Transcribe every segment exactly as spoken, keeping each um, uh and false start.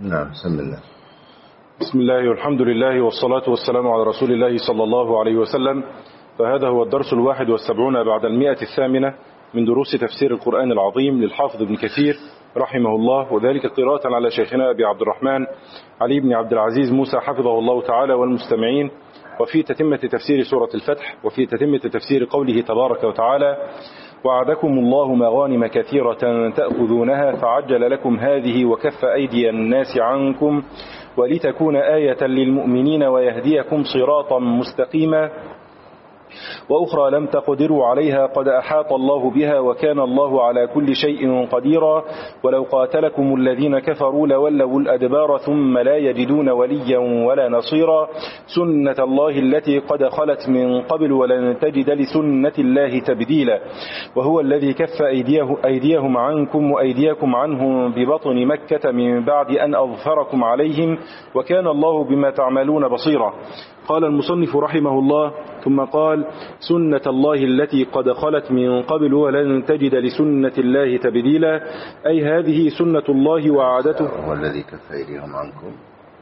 نعم بسم الله. بسم الله والحمد لله والصلاة والسلام على رسول الله صلى الله عليه وسلم. فهذا هو الدرس الواحد والسبعون بعد المئة الثامنة من دروس تفسير القرآن العظيم للحافظ ابن كثير رحمه الله، وذلك قراءة على شيخنا أبي عبد الرحمن علي بن عبد العزيز موسى حفظه الله تعالى والمستمعين، وفي تتمة تفسير سورة الفتح، وفي تتمة تفسير قوله تبارك وتعالى: وعدكم الله مغانم كثيرة تأخذونها فعجل لكم هذه وكف أيدي الناس عنكم ولتكون آية للمؤمنين ويهديكم صراطا مستقيما وأخرى لم تقدروا عليها قد أحاط الله بها وكان الله على كل شيء قديرا ولو قاتلكم الذين كفروا لولوا الأدبار ثم لا يجدون وليا ولا نصيرا سنة الله التي قد خلت من قبل ولن تجد لسنة الله تبديلا وهو الذي كف أيديه أيديهم عنكم وأيديكم عنهم ببطن مكة من بعد أن أظفركم عليهم وكان الله بما تعملون بصيرا. قال المصنف رحمه الله: ثم قال: سنة الله التي قد خلت من قبل ولن تجد لسنة الله تبديلا، أي هذه سنة الله وعادته. هو الذي كف أيديهم عنكم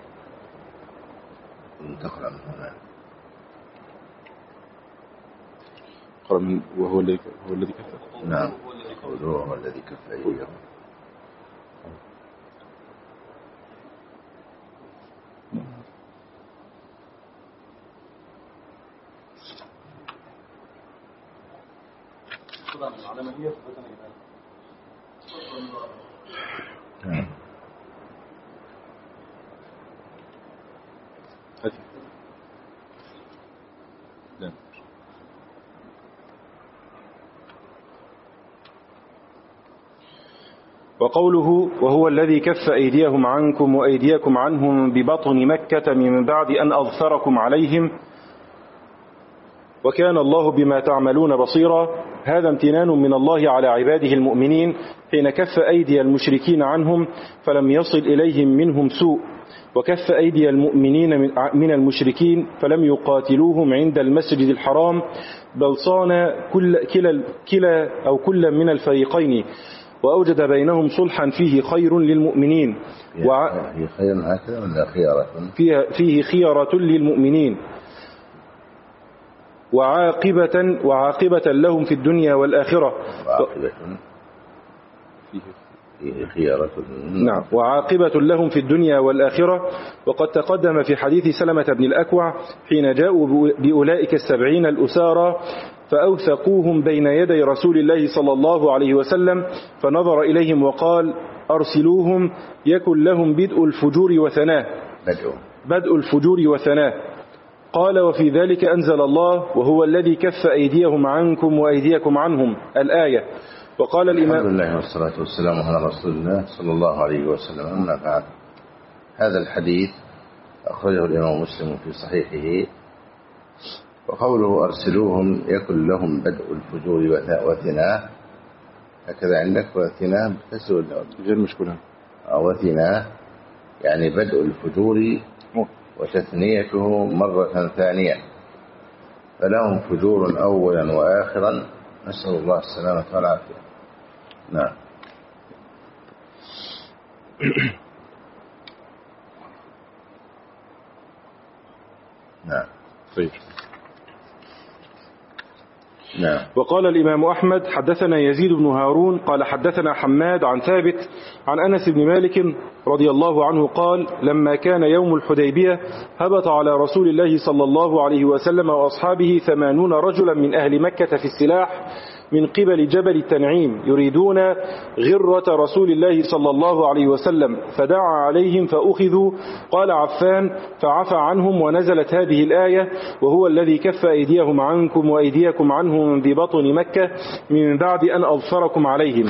تقرأ من هنا. قرأ من وهو الذي هو الذي كف. نعم هو الذي كف أيديهم. نعم. وقوله: وهو الذي كف أيديهم عنكم وأيديكم عنهم ببطن مكة من بعد أن أظفركم عليهم وكان الله بما تعملون بصيرا، هذا امتنان من الله على عباده المؤمنين حين كف أيدي المشركين عنهم فلم يصل إليهم منهم سوء، وكف أيدي المؤمنين من المشركين فلم يقاتلوهم عند المسجد الحرام، بل صان كل, كلا, كلا أو كل من الفريقين وأوجد بينهم صلحا فيه خير للمؤمنين. فيه خير هكذا ولا خيارة؟ فيه, فيه خيارة للمؤمنين وعاقبة, وعاقبة لهم في الدنيا والآخرة. وعاقبة فيه خيارة. نعم، وعاقبة لهم في الدنيا والآخرة. وقد تقدم في حديث سلمة بن الأكوع حين جاءوا بأولئك السبعين الأسارى فأوثقوهم بين يدي رسول الله صلى الله عليه وسلم فنظر إليهم وقال: أرسلوهم يكن لهم بدء الفجور وثناه. بدء بدء الفجور وثناه. قال: وفي ذلك أنزل الله: وهو الذي كف أيديهم عنكم وأيديكم عنهم، الآية. وقال الإمام: الحمد لله والصلاة والسلام على رسول الله صلى الله عليه وسلم. أما بعد، هذا الحديث أخرجه الإمام مسلم في صحيحه. وقوله: أرسلوهم يكن لهم بدء الفجور وثناه، هكذا عندك وثناه بكسر غير مشكلة. وثناه يعني بدء الفجور وتثنيته مرة ثانية، فلهم فجور أولا وآخرا، نسأل الله السلامة والعافية. نعم. نعم. طيب. نعم. وقال الإمام أحمد: حدثنا يزيد بن هارون قال حدثنا حماد عن ثابت عن أنس بن مالك رضي الله عنه قال: لما كان يوم الحديبية هبط على رسول الله صلى الله عليه وسلم وأصحابه ثمانون رجلا من أهل مكة في السلاح من قبل جبل التنعيم يريدون غرة رسول الله صلى الله عليه وسلم، فدعا عليهم فأخذوا. قال عفان: فعفى عنهم ونزلت هذه الآية: وهو الذي كف أيديهم عنكم وأيديكم عنهم ببطن مكة من بعد أن أظفركم عليهم.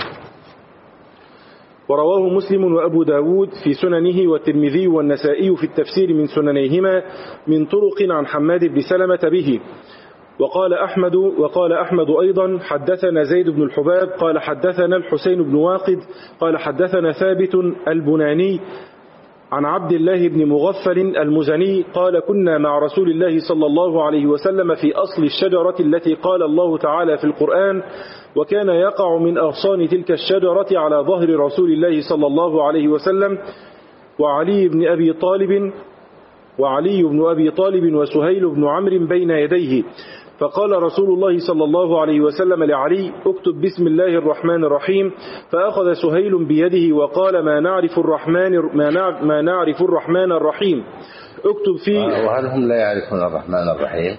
ورواه مسلم وأبو داود في سننه والترمذي والنسائي في التفسير من سننيهما من طرق عن حماد بن سلمة به. وقال أحمد وقال أحمد أيضا: حدثنا زيد بن الحباب قال حدثنا الحسين بن واقد قال حدثنا ثابت البناني عن عبد الله بن مغفل المزني قال: كنا مع رسول الله صلى الله عليه وسلم في أصل الشجرة التي قال الله تعالى في القرآن: وكان يقع من أغصان تلك الشجرة على ظهر رسول الله صلى الله عليه وسلم. وعلي بن أبي طالب وعلي بن أبي طالب وسهيل بن عمرو بين يديه. فقال رسول الله صلى الله عليه وسلم لعلي: اكتب بسم الله الرحمن الرحيم. فأخذ سهيل بيده وقال: ما نعرف الرحمن ما نعرف الرحمن الرحيم، اكتب فيه. وهل هم لا يعرفون الرحمن الرحيم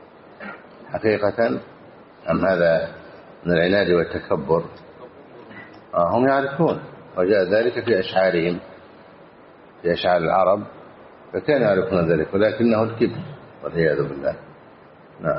حقيقة أم هذا من العناد والتكبر؟ هم يعرفون، وجاء ذلك في أشعارهم، في أشعار العرب، فكانوا يعرفون ذلك، ولكنه الكبر والعياذ بالله. نعم.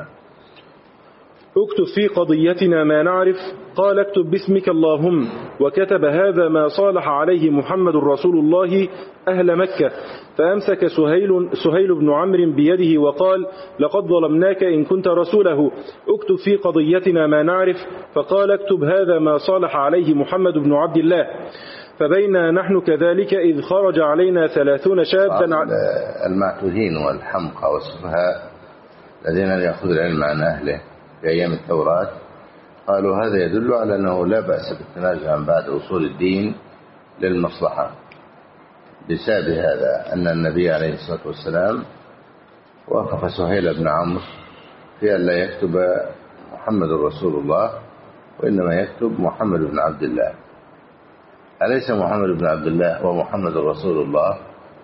اكتب في قضيتنا ما نعرف. قال: اكتب باسمك اللهم. وكتب: هذا ما صالح عليه محمد رسول الله أهل مكة. فأمسك سهيل, سهيل بن عمرو بيده وقال: لقد ظلمناك إن كنت رسوله، اكتب في قضيتنا ما نعرف. فقال: اكتب: هذا ما صالح عليه محمد بن عبد الله. فبينا نحن كذلك إذ خرج علينا ثلاثون شابا. المعتوهين والحمقى والسفهاء الذين لم يأخذوا العلم عن أهله في أيام التوراة قالوا هذا يدل على أنه لا بأس بالتنازل عن بعض أصول الدين للمصلحة، بسبب هذا أن النبي عليه الصلاة والسلام وافق سهيل بن عمرو في أن لا يكتب محمد رسول الله، وإنما يكتب محمد بن عبد الله. أليس محمد بن عبد الله ومحمد رسول الله؟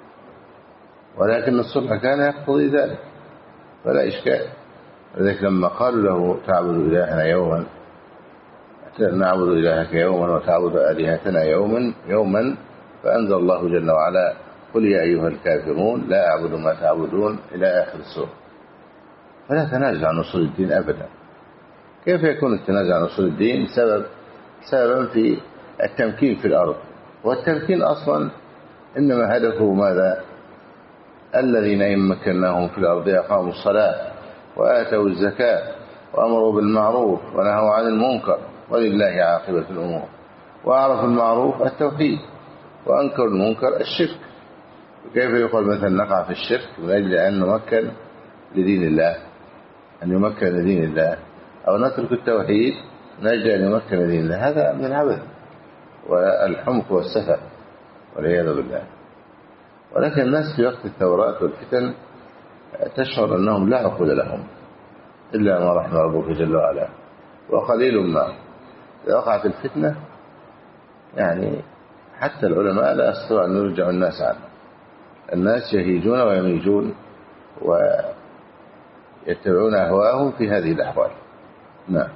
ولكن الصلح كان يقتضي ذلك فلا إشكال. لذلك لما قالوا له: تعبد إلهنا يوما نعبد إلهك يوما وتعبد آلهتنا يوما يوما فأنزل الله جل وعلا: قل يا أيها الكافرون لا أعبد ما تعبدون إلى آخر السورة. فلا تنازع عن أصول الدين أبدا. كيف يكون التنازع عن أصول الدين سبب سببا في التمكين في الأرض؟ والتمكين أصلا إنما هدفه ماذا؟ الذين إن مكناهم في الأرض أقاموا الصلاة وآتوا الزكاة وأمروا بالمعروف ونهوا عن المنكر ولله عاقبة الأمور. وأعرف المعروف التوحيد، وأنكر المنكر الشرك. وكيف يقول مثلا نقع في الشرك من أجل أن نمكن لدين الله، أن يمكن لدين الله، أو نترك التوحيد من أجل أن يمكن لدين الله؟ هذا من العبث والحمق والسفه والعياذ بالله. ولكن الناس في وقت الثورات والفتن تشعر أنهم لا عقول لهم إلا ما رحم ربك جل وعلا، وقليل ما إذا وقعت الفتنة يعني حتى العلماء لا يستطيعون أن يرجعوا الناس عنه. الناس يهيجون ويميجون ويتبعون أهواءهم في هذه الأحوال. نعم.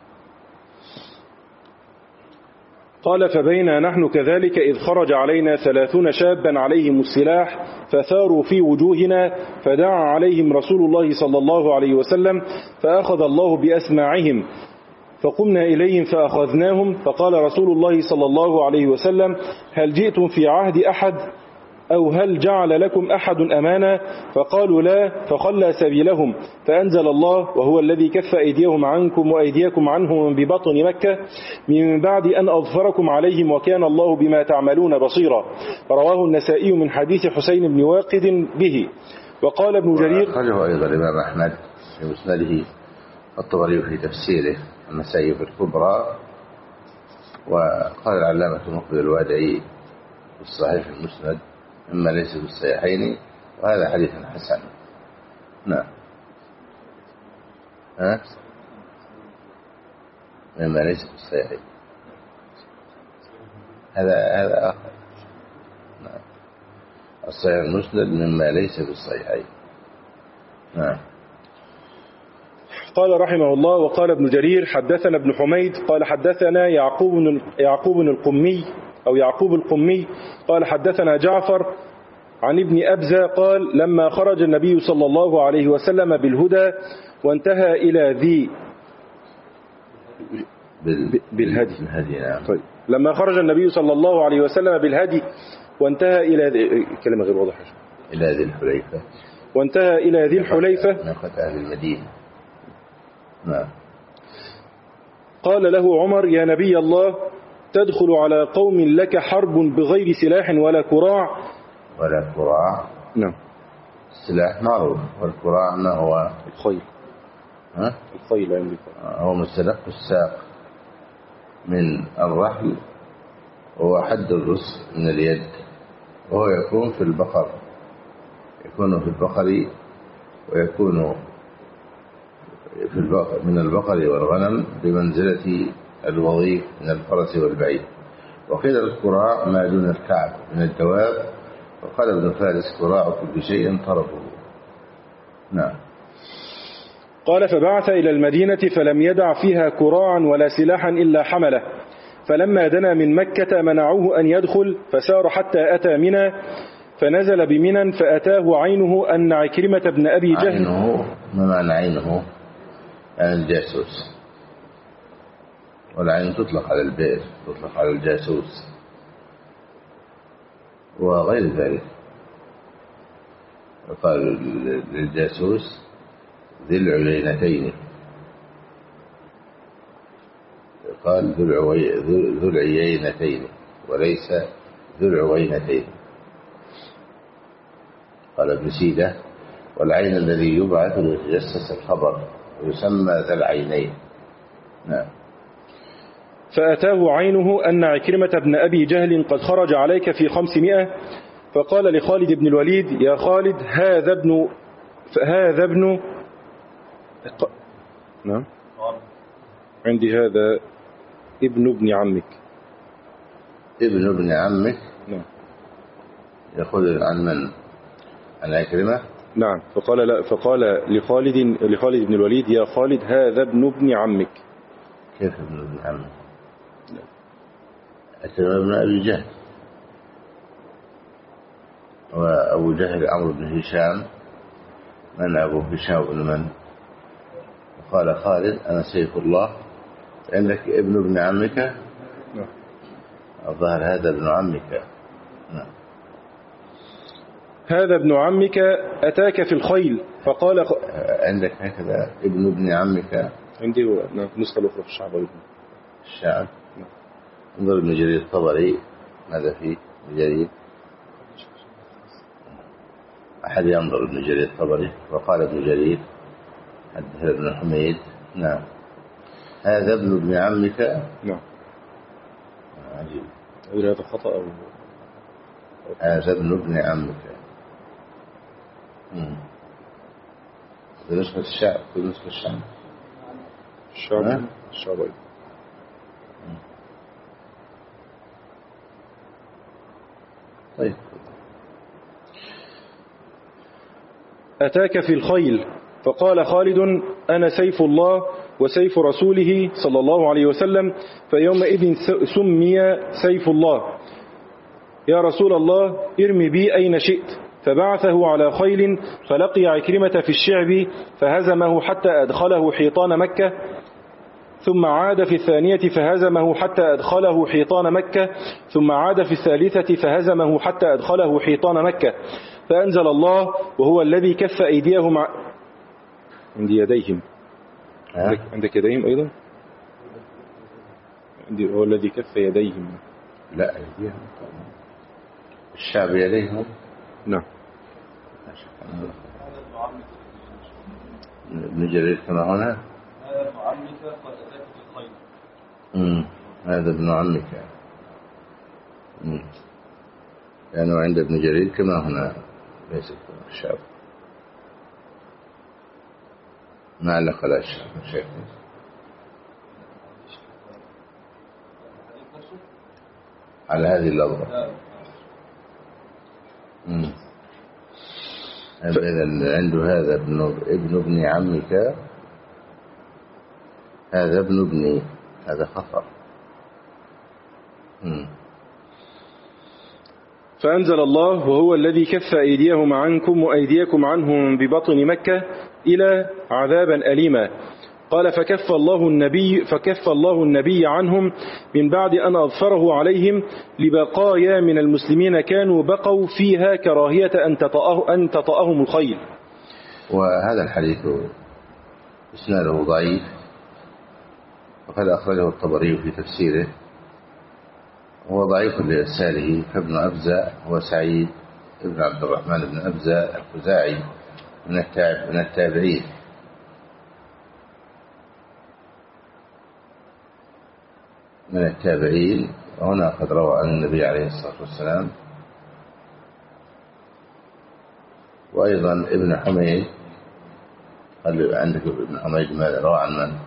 قال: فبينا نحن كذلك إذ خرج علينا ثلاثون شابا عليهم السلاح فثاروا في وجوهنا، فدعا عليهم رسول الله صلى الله عليه وسلم فأخذ الله بأسماعهم، فقمنا إليهم فأخذناهم. فقال رسول الله صلى الله عليه وسلم: هل جئتم في عهد أحد أو هل جعل لكم أحد أمانا؟ فقالوا لا، فخلى سبيلهم. فأنزل الله: وهو الذي كف أيديهم عنكم وأيديكم عنهم ببطن مكة من بعد أن أظفركم عليهم وكان الله بما تعملون بصيرا. رواه النسائي من حديث حسين بن واقد به. وقال ابن جرير: أخرجه أيضا الإمام أحمد في مسنده، الطبري في تفسيره، النسائي في الكبرى، وقال العلامة مقبل الوادعي في الصحيح المسند مما ليس بالصحيحين، وهذا حديث حسن. نعم. ها؟ مما ليس بالصحيحين، هذا هذا آخر. نعم. الصحيح المسند مما ليس بالصحيحين. نعم. قال رحمه الله: وقال ابن جرير: حدثنا ابن حميد قال حدثنا يعقوب يعقوب القمي أو يعقوب القمي قال حدثنا جعفر عن ابن أبزة قال: لما خرج النبي صلى الله عليه وسلم بالهدى وانتهى إلى ذي بالهدي طيب. لما خرج النبي صلى الله عليه وسلم بالهدي وانتهى إلى ذي... كلمة غير واضحة إلى ذي الحليفة وانتهى إلى ذي الحليفة ناقة أهل المدينة. نعم. قال له عمر: يا نبي الله، تدخل على قوم لك حرب بغير سلاح ولا كراع. ولا كراع. نعم. السلاح معروف، والكراع ما هو؟ الخيل. ها؟ الخيل عندي. هو مستلق الساق من الرحل، وهو حد الرسل من اليد وهو يكون في البقر، يكون في البقر ويكون في البقر من البقر والغنم بمنزلة الوظيف من الفرس والبعير. وقيل الكراع ما دون الكعب من الدواب، وقال ابن فارس كراع كل شيء طرفه. نعم. قال فبعث إلى المدينة فلم يدع فيها كراعا ولا سلاحا إلا حمله، فلما دنا من مكة منعوه أن يدخل، فسار حتى أتى منى، فنزل بمنى فأتاه عينه أن عكرمة بن أبي جهل. عينه ما معنى عينه؟ يعني الجاسوس، والعين تطلق على البئر، تطلق على الجاسوس وغير ذلك. قال للجاسوس ذي العينتين، قال ذو العينتين وليس ذو العوينتين. قال ابن سيدة والعين الذي يبعث ليتجسس الخبر ويسمى ذا العينين. نعم. فأتاه عينه أن عكرمة بن أبي جهل قد خرج عليك في خمسمائة، فقال لخالد بن الوليد يا خالد هذا ابن هذا ابن نعم عندي هذا ابن ابن عمك. ابن ابن عمك. نعم. يقول عن من؟ عن عكرمة. نعم. فقال لا فقال لخالد لخالد بن الوليد يا خالد هذا ابن ابن عمك. كيف ابن ابن عمك؟ عكرمة ابن أبي جهل، وأبو جهل عمرو بن هشام. من أبو هشام بن من؟ وقال خالد أنا سيف الله، عندك ابن ابن عمك. نعم. الظاهر هذا ابن عمك. نعم. هذا ابن عمك أتاك في الخيل، فقال خ... عندك هكذا ابن ابن عمك؟ عندي نعم نسخة الأخرى في الشعب. الشعب. نعم. انظر ابن جرير الطبري ماذا فيه ابن جرير؟ أحد ينظر ابن جرير الطبري. وقال ابن جرير حدث ابن حميد. نعم. هذا ابن ابن عمك. نعم. عجيب. هذا خطأ أو هذا ابن ابن عمك. في نسخة الشعب. في نسخة الشعب. الشعب. الشعب. طيب. أتاك في الخيل، فقال خالد أنا سيف الله وسيف رسوله صلى الله عليه وسلم، فيومئذ سمي سيف الله. يا رسول الله ارمي بي أين شئت، فبعثه على خيل فلقي عكرمة في الشعب فهزمه حتى أدخله حيطان مكة، ثم عاد في الثانية فهزمه حتى أدخله حيطان مكة، ثم عاد في الثالثة فهزمه حتى أدخله حيطان مكة، فأنزل الله وهو الذي كف أيديهم ع... عندي يديهم. عندك, عندك يديهم أيضا؟ عندي هو الذي كف يديهم. لا أيديهم الشعب يديهم. نعم. ابن جرير كما هنا هذا ابن عمك قد أتاك في الخير. امم هذا ابن عمك. امم لأنه عند ابن جرير كما هنا ليس الشعب. ما علق على الشعب الشيخ. على هذه اللفظة. امم إذا عنده هذا ابن ابن ابن عمك، هذا ابن ابني، هذا خطأ. امم فأنزل الله وهو الذي كف أيديهم عنكم وأيديكم عنهم ببطن مكة إلى عذابا أليما. قال فكف الله النبي فكف الله النبي عنهم من بعد أن أظفره عليهم لبقايا من المسلمين كانوا بقوا فيها كراهية أن تطأه أن تطأهم الخيل. وهذا الحديث إسناده ضعيف، وقد أخرجه الطبري في تفسيره، هو ضعيف لإرساله. فابن أبزة هو سعيد ابن عبد الرحمن بن أبزة الخزاعي من التابعين، من التابعين، وهنا قد روى عن النبي عليه الصلاة والسلام وأيضا ابن حميد، قال عندك ابن حميد ماذا روى عن من؟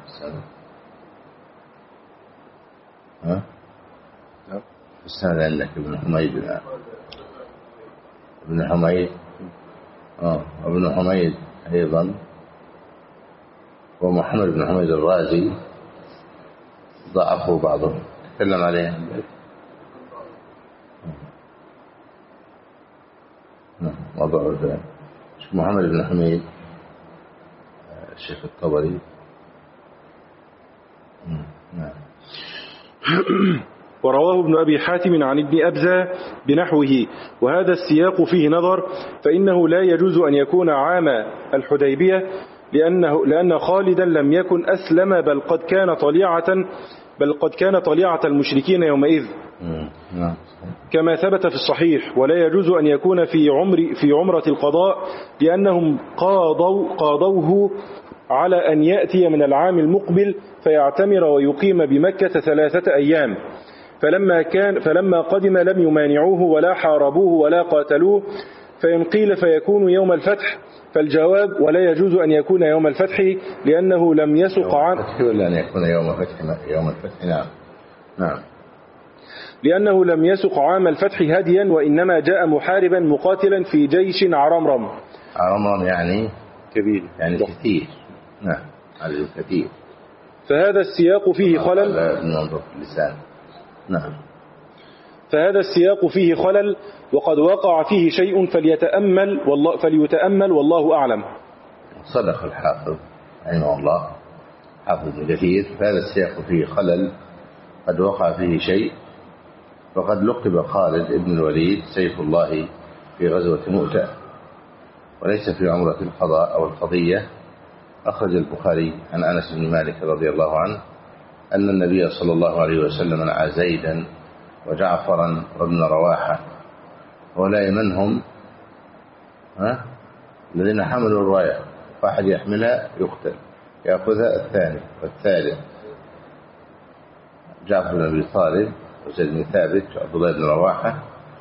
ها؟ السند عندك ابن حميد الآن. ابن حميد آه ابن حميد أيضا ومحمد بن حميد الرازي ضعفوا بعضهم، تكلم عليه موضوع الفهم. محمد بن حميد الشيخ الطبري. نعم. ورواه ابن أبي حاتم عن ابن أبزة بنحوه، وهذا السياق فيه نظر، فإنه لا يجوز أن يكون عام الحديبية، لأنه لأن خالدا لم يكن أسلم، بل قد كان طليعة بل قد كان طليعة المشركين يومئذ، كما ثبت في الصحيح. ولا يجوز أن يكون في عمر في عمرة القضاء، لأنهم قاضوا قاضوه على أن يأتي من العام المقبل فيعتمر ويقيم بمكة ثلاثة أيام، فلما كان فلما قدم لم يمانعوه ولا حاربوه ولا قاتلوه، فإن قيل فيكون يوم الفتح، فالجواب ولا يجوز أن يكون يوم الفتح، لأنه لم يسق عام ولا أن يكون يوم الفتح يوم الفتح نعم نعم لأنه لم يسق عام الفتح هديا، وإنما جاء محاربا مقاتلا في جيش عرمرم. عرمرم يعني كبير، يعني كثير. نعم عدد كثير. فهذا السياق فيه خلل اللسان. نعم. فهذا السياق فيه خلل، وقد وقع فيه شيء فليتأمل والله فليتأمل والله أعلم. صدق الحافظ رحمه الله حافظ ابن كثير، فهذا السياق فيه خلل، قد وقع فيه شيء، وقد لقب خالد بن الوليد سيف الله في غزوة مؤتة، وليس في عمرة القضاء أو القضية. أخرج البخاري عن أنس بن مالك رضي الله عنه أن النبي صلى الله عليه وسلم نعى زيدا وجعفرا وابن رواحة، ولا منهم ها الذين حملوا الراية، فأحد يحملها يقتل، يأخذها الثاني والثالث. جعفر بن أبي طالب وزيد بن ثابت وعبد الله بن رواحة،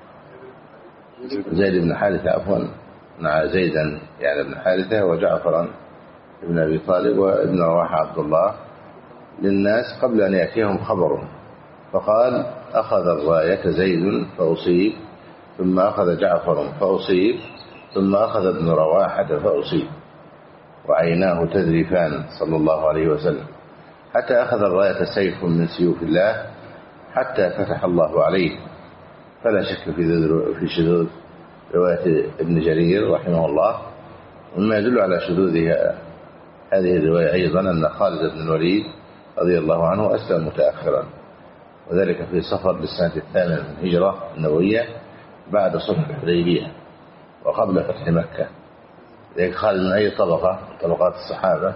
زيد بن حارثة عفوا نعى زيدا يعني ابن حارثة، وجعفرا ابن أبي طالب وابن رواحة عبد الله للناس قبل أن يأتيهم خبر، فقال أخذ الراية زيد فأصيب، ثم أخذ جعفر فأصيب، ثم أخذ ابن رواحة فأصيب، وعيناه تذرفان صلى الله عليه وسلم، حتى أخذ الراية سيف من سيوف الله حتى فتح الله عليه. فلا شك في شذوذ رواية ابن جرير رحمه الله، ومما يدل على شذوذها هذه الرواية أيضا أن خالد بن الوليد رضي الله عنه أسلم متأخرا، وذلك في صفر للسنة الثامنة من الهجرة النبوية بعد صلح الحديبية وقبل فتح مكة. ذلك خالد من أي طبقة طبقات الصحابة؟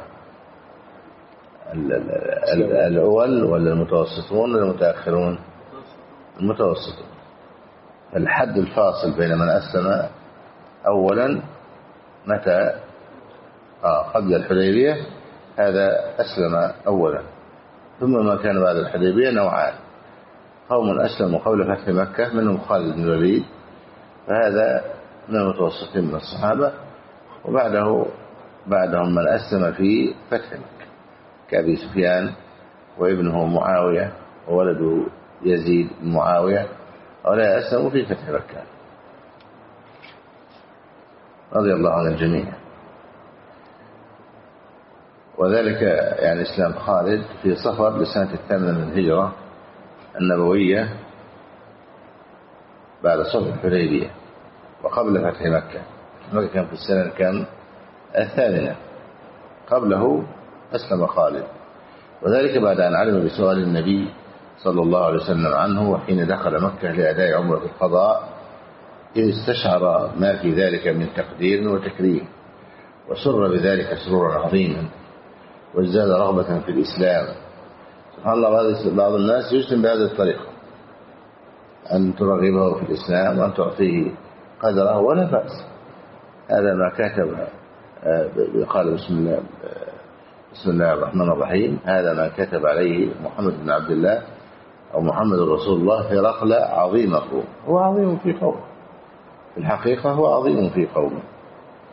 الأول ولا المتوسطون ولا المتأخرون؟ المتوسطون. الحد الفاصل بين من أسلم أولا متى آه قبل الحديبية هذا أسلم أولا، ثم ما كان بعد الحديبية نوعان: قوم أسلموا قبل فتح مكة منهم خالد بن الوليد، فهذا من المتوسطين من الصحابة، وبعده بعدهم من أسلم في فتح مكة كأبي سفيان وابنه معاوية وولده يزيد بن معاوية، ولا أسلموا في فتح مكة رضي الله عن الجميع. وذلك يعني إسلام خالد في صفر لسنة الثامنة من الهجرة النبوية بعد صلح الحديبية وقبل فتح مكة. مكة كان في السنة كان الثامنة، قبله أسلم خالد، وذلك بعد أن علم بسؤال النبي صلى الله عليه وسلم عنه وحين دخل مكة لأداء عمرة القضاء، إذ استشعر ما في ذلك من تقدير وتكريم، وسر بذلك سرورا عظيما، وازداد رغبة في الإسلام. سبحان الله، بعض الناس يسلم بهذه الطريقة، أن ترغبه في الإسلام وأن تعطيه قدره ولا بأس. هذا ما كتب قال بسم الله بسم الله الرحمن الرحيم، هذا ما كتب عليه محمد بن عبد الله أو محمد رسول الله في رقلة عظيم الروم. هو عظيم في قوم، في الحقيقة هو عظيم في قوم،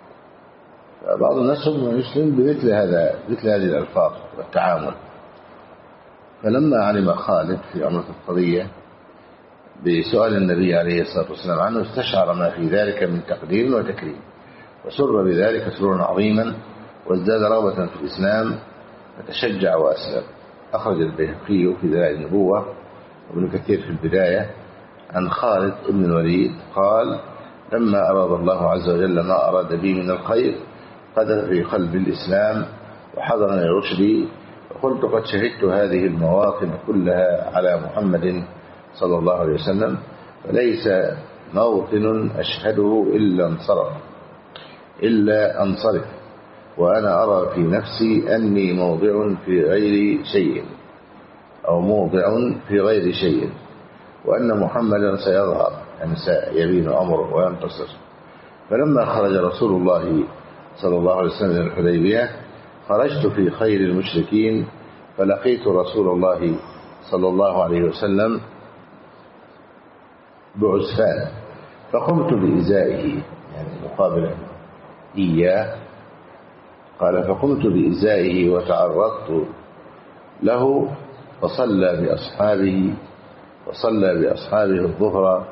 بعض الناس هم يسلم بمثل هذا مثل هذه الألفاظ والتعامل. فلما علم خالد في أمر القضية بسؤال النبي عليه الصلاة والسلام عنه استشعر ما في ذلك من تقدير وتكريم، وسر بذلك سرورا عظيما، وازداد رغبة في الإسلام فتشجع وأسلم. أخرج البيهقي في دلائل النبوة وابن كثير في البداية عن خالد بن الوليد قال: لما أراد الله عز وجل ما أراد بي من الخير قذف في قلبي الإسلام وحضرني رشدي، وقلت قد شهدت هذه المواطن كلها على محمد صلى الله عليه وسلم، فليس موطن أشهده إلا انصرف إلا أنصرف، وأنا أرى في نفسي أني موضع في غير شيء أو موضع في غير شيء، وأن محمدا سيظهر يعني سيبين أمره وينتصر. فلما خرج رسول الله صلى الله عليه وسلم من الحديبية خرجت في خير المشركين، فلقيت رسول الله صلى الله عليه وسلم بعسفان، فقمت بإزائه يعني مقابلا إياه. قال: فقمت بإزائه وتعرضت له فصلى بأصحابه وصلى بأصحابه الظهر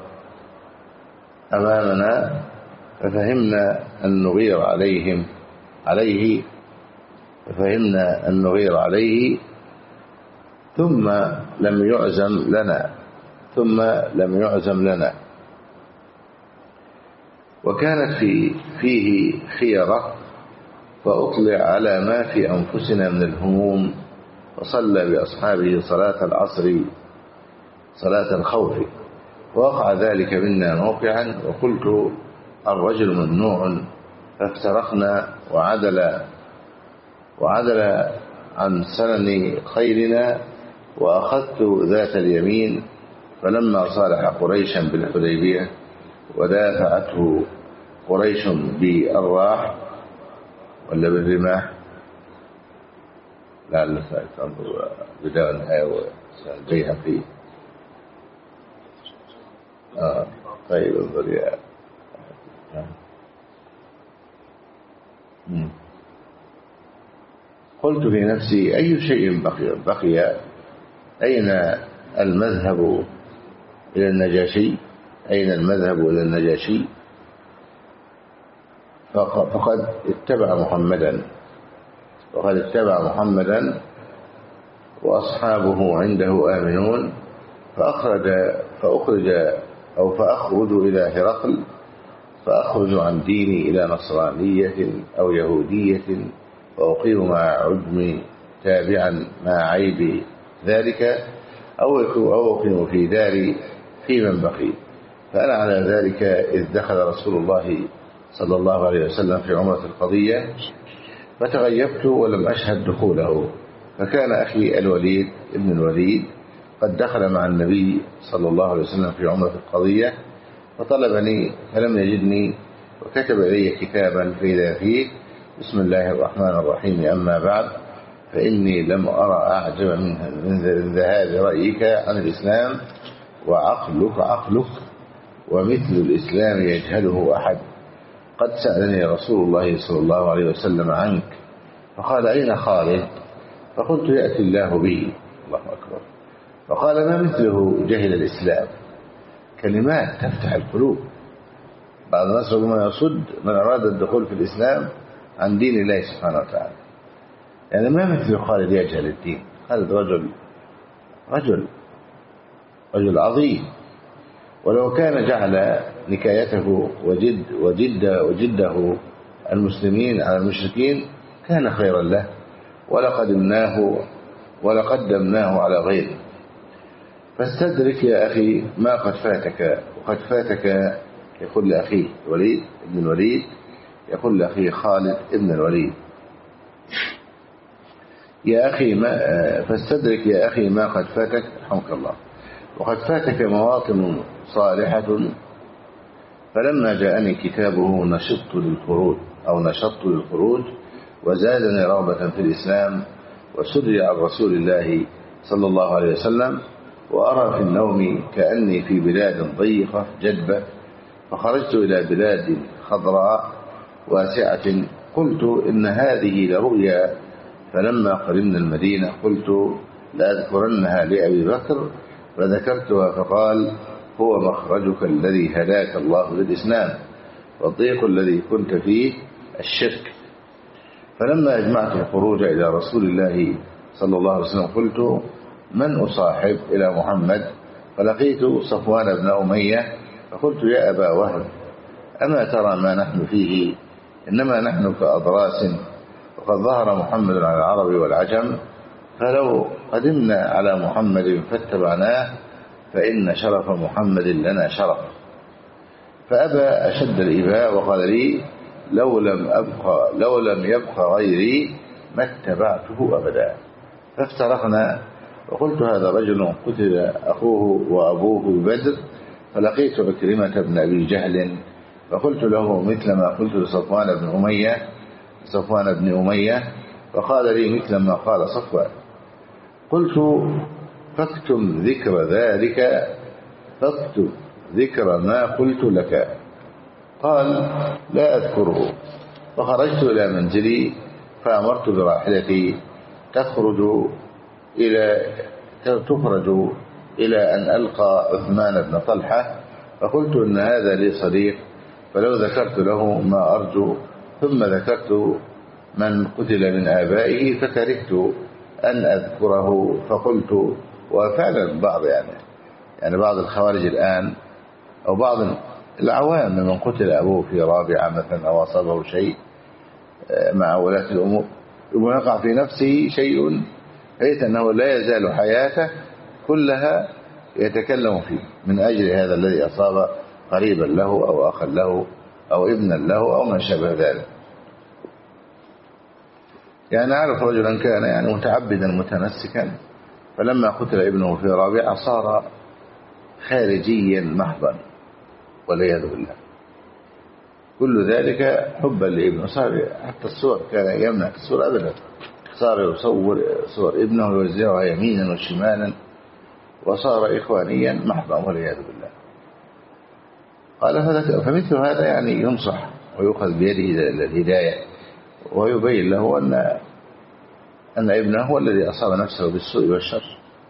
أمامنا، ففهمنا أن نغير عليهم عليه ففهمنا أن نغير عليه ثم لم يعزم لنا ثم لم يعزم لنا وكانت في فيه خيرة، فأطلع على ما في أنفسنا من الهموم، فصلى بأصحابه صلاة العصر صلاة الخوف، ووقع ذلك منا موقعا، وقلت الرجل ممنوع، فافترقنا وعدل وعدل عن سنن خيرنا، وأخذت ذات اليمين. فلما صالح قريشا بالحديبية ودافعته قريش بالراح ولا بالرماح، لعل تنظر بداية النهاية والبيهقي. آه طيب انظر يا قلت في نفسي أي شيء بقي, بقي أين المذهب إلى النجاشي أين المذهب إلى النجاشي فقد اتبع محمدا وقد اتبع محمدا وأصحابه عنده آمنون، فأخرج فأخرج أو فأخرج إلى هرقل فأخرج عن ديني إلى نصرانية أو يهودية، وأقيم مع عدمي تابعا مع عيب ذلك، أو أقيم في داري في من بقي. فأنا على ذلك إذ دخل رسول الله صلى الله عليه وسلم في عمرة القضية، فتغيبت ولم أشهد دخوله، فكان أخي الوليد ابن الوليد قد دخل مع النبي صلى الله عليه وسلم في عمرة القضية، فطلبني فلم يجدني، وكتب إلي كتابا فإذا فيه: بسم الله الرحمن الرحيم، أما بعد، فإني لم أرى أعجب من ذهاب رأيك عن الإسلام، وعقلك عقلك، ومثل الإسلام يجهله أحد. قد سألني رسول الله صلى الله عليه وسلم عنك، فقال: أين خالد؟ فقلت: يأتي الله به. الله أكبر. فقال: ما مثله جهل الإسلام. كلمات تفتح القلوب. بعض الناس ربما يصد من أراد الدخول في الإسلام عن دين الله سبحانه وتعالى. يعني ما مثل خالد يجهل الدين. خالد رجل رجل رجل عظيم، ولو كان جعل نكايته وجد وجد وجده المسلمين على المشركين كان خيرا له، ولقدمناه ولقدمناه على غيره. فاستدرك يا أخي ما قد فاتك، وقد فاتك يقول لأخيه الوليد ابن الوليد يقول لأخيه خالد ابن الوليد: يا أخي ما فاستدرك يا أخي ما قد فاتك رحمك الله، وقد فاتك مواطن صالحة. فلما جاءني كتابه نشطت للخروج أو نشطت للخروج وزادني رغبة في الإسلام، وسري عن رسول الله صلى الله عليه وسلم، وأرى في النوم كأني في بلاد ضيقة جدبة، فخرجت إلى بلاد خضراء واسعة قلت إن هذه لرؤيا. فلما قدمنا المدينة قلت لأذكرنها لأبي بكر، فذكرتها فقال: هو مخرجك الذي هداك الله للإسلام، والضيق الذي كنت فيه الشرك. فلما أجمعت الخروج إلى رسول الله صلى الله عليه وسلم قلت: من أصاحب إلى محمد؟ فلقيت صفوان بن أمية فقلت: يا أبا وهب، أما ترى ما نحن فيه؟ إنما نحن كأضراس، وقد ظهر محمد على العرب والعجم، فلو قدمنا على محمد فاتبعناه فإن شرف محمد لنا شرف. فأبى أشد الإباء وقال لي: لو لم أبقى لو لم يبقى غيري ما اتبعته أبدا. فافترقنا، وقلت: هذا رجل قتل أخوه وأبوه ببدر. فلقيت عكرمة بن أبي جهل فقلت له مثل ما قلت لصفوان بن أمية صفوان بن أمية فقال لي مثل ما قال صفوان. قلت: فاكتم ذكر ذلك فاكتب ذكر ما قلت لك. قال: لا أذكره. فخرجت إلى منزلي فأمرت براحلتي تخرج إلى تخرج إلى أن ألقى عثمان بن طلحة، فقلت: إن هذا لي صديق، فلو ذكرت له ما أرجو. ثم ذكرت من قتل من آبائه فكرهت أن أذكره، فقلت. وفعلا بعض يعني يعني بعض الخوارج الآن أو بعض العوام من قتل أبوه في رابعة مثلا أو أصابه شيء مع ولاة الأمور ويقع في نفسه شيء حيث أنه لا يزال حياته كلها يتكلم فيه من أجل هذا الذي أصاب قريبا له أو أخا له أو ابنا له أو ما شابه ذلك. يعني أعرف رجلا كان يعني متعبدا متمسكا، فلما قتل ابنه في رابعة صار خارجيا محضا والعياذ بالله. كل ذلك حبا لابنه، صار حتى الصور كان يمنع الصور أبدا، صار يصور صور ابنه ويوزعها يمينا وشمالا، وصار إخوانيا محضا والعياذ بالله. قال: فمثل هذا يعني ينصح ويؤخذ بيده إلى الهداية، ويبين له أن أن ابنه هو الذي أصاب نفسه بالسوء والشر.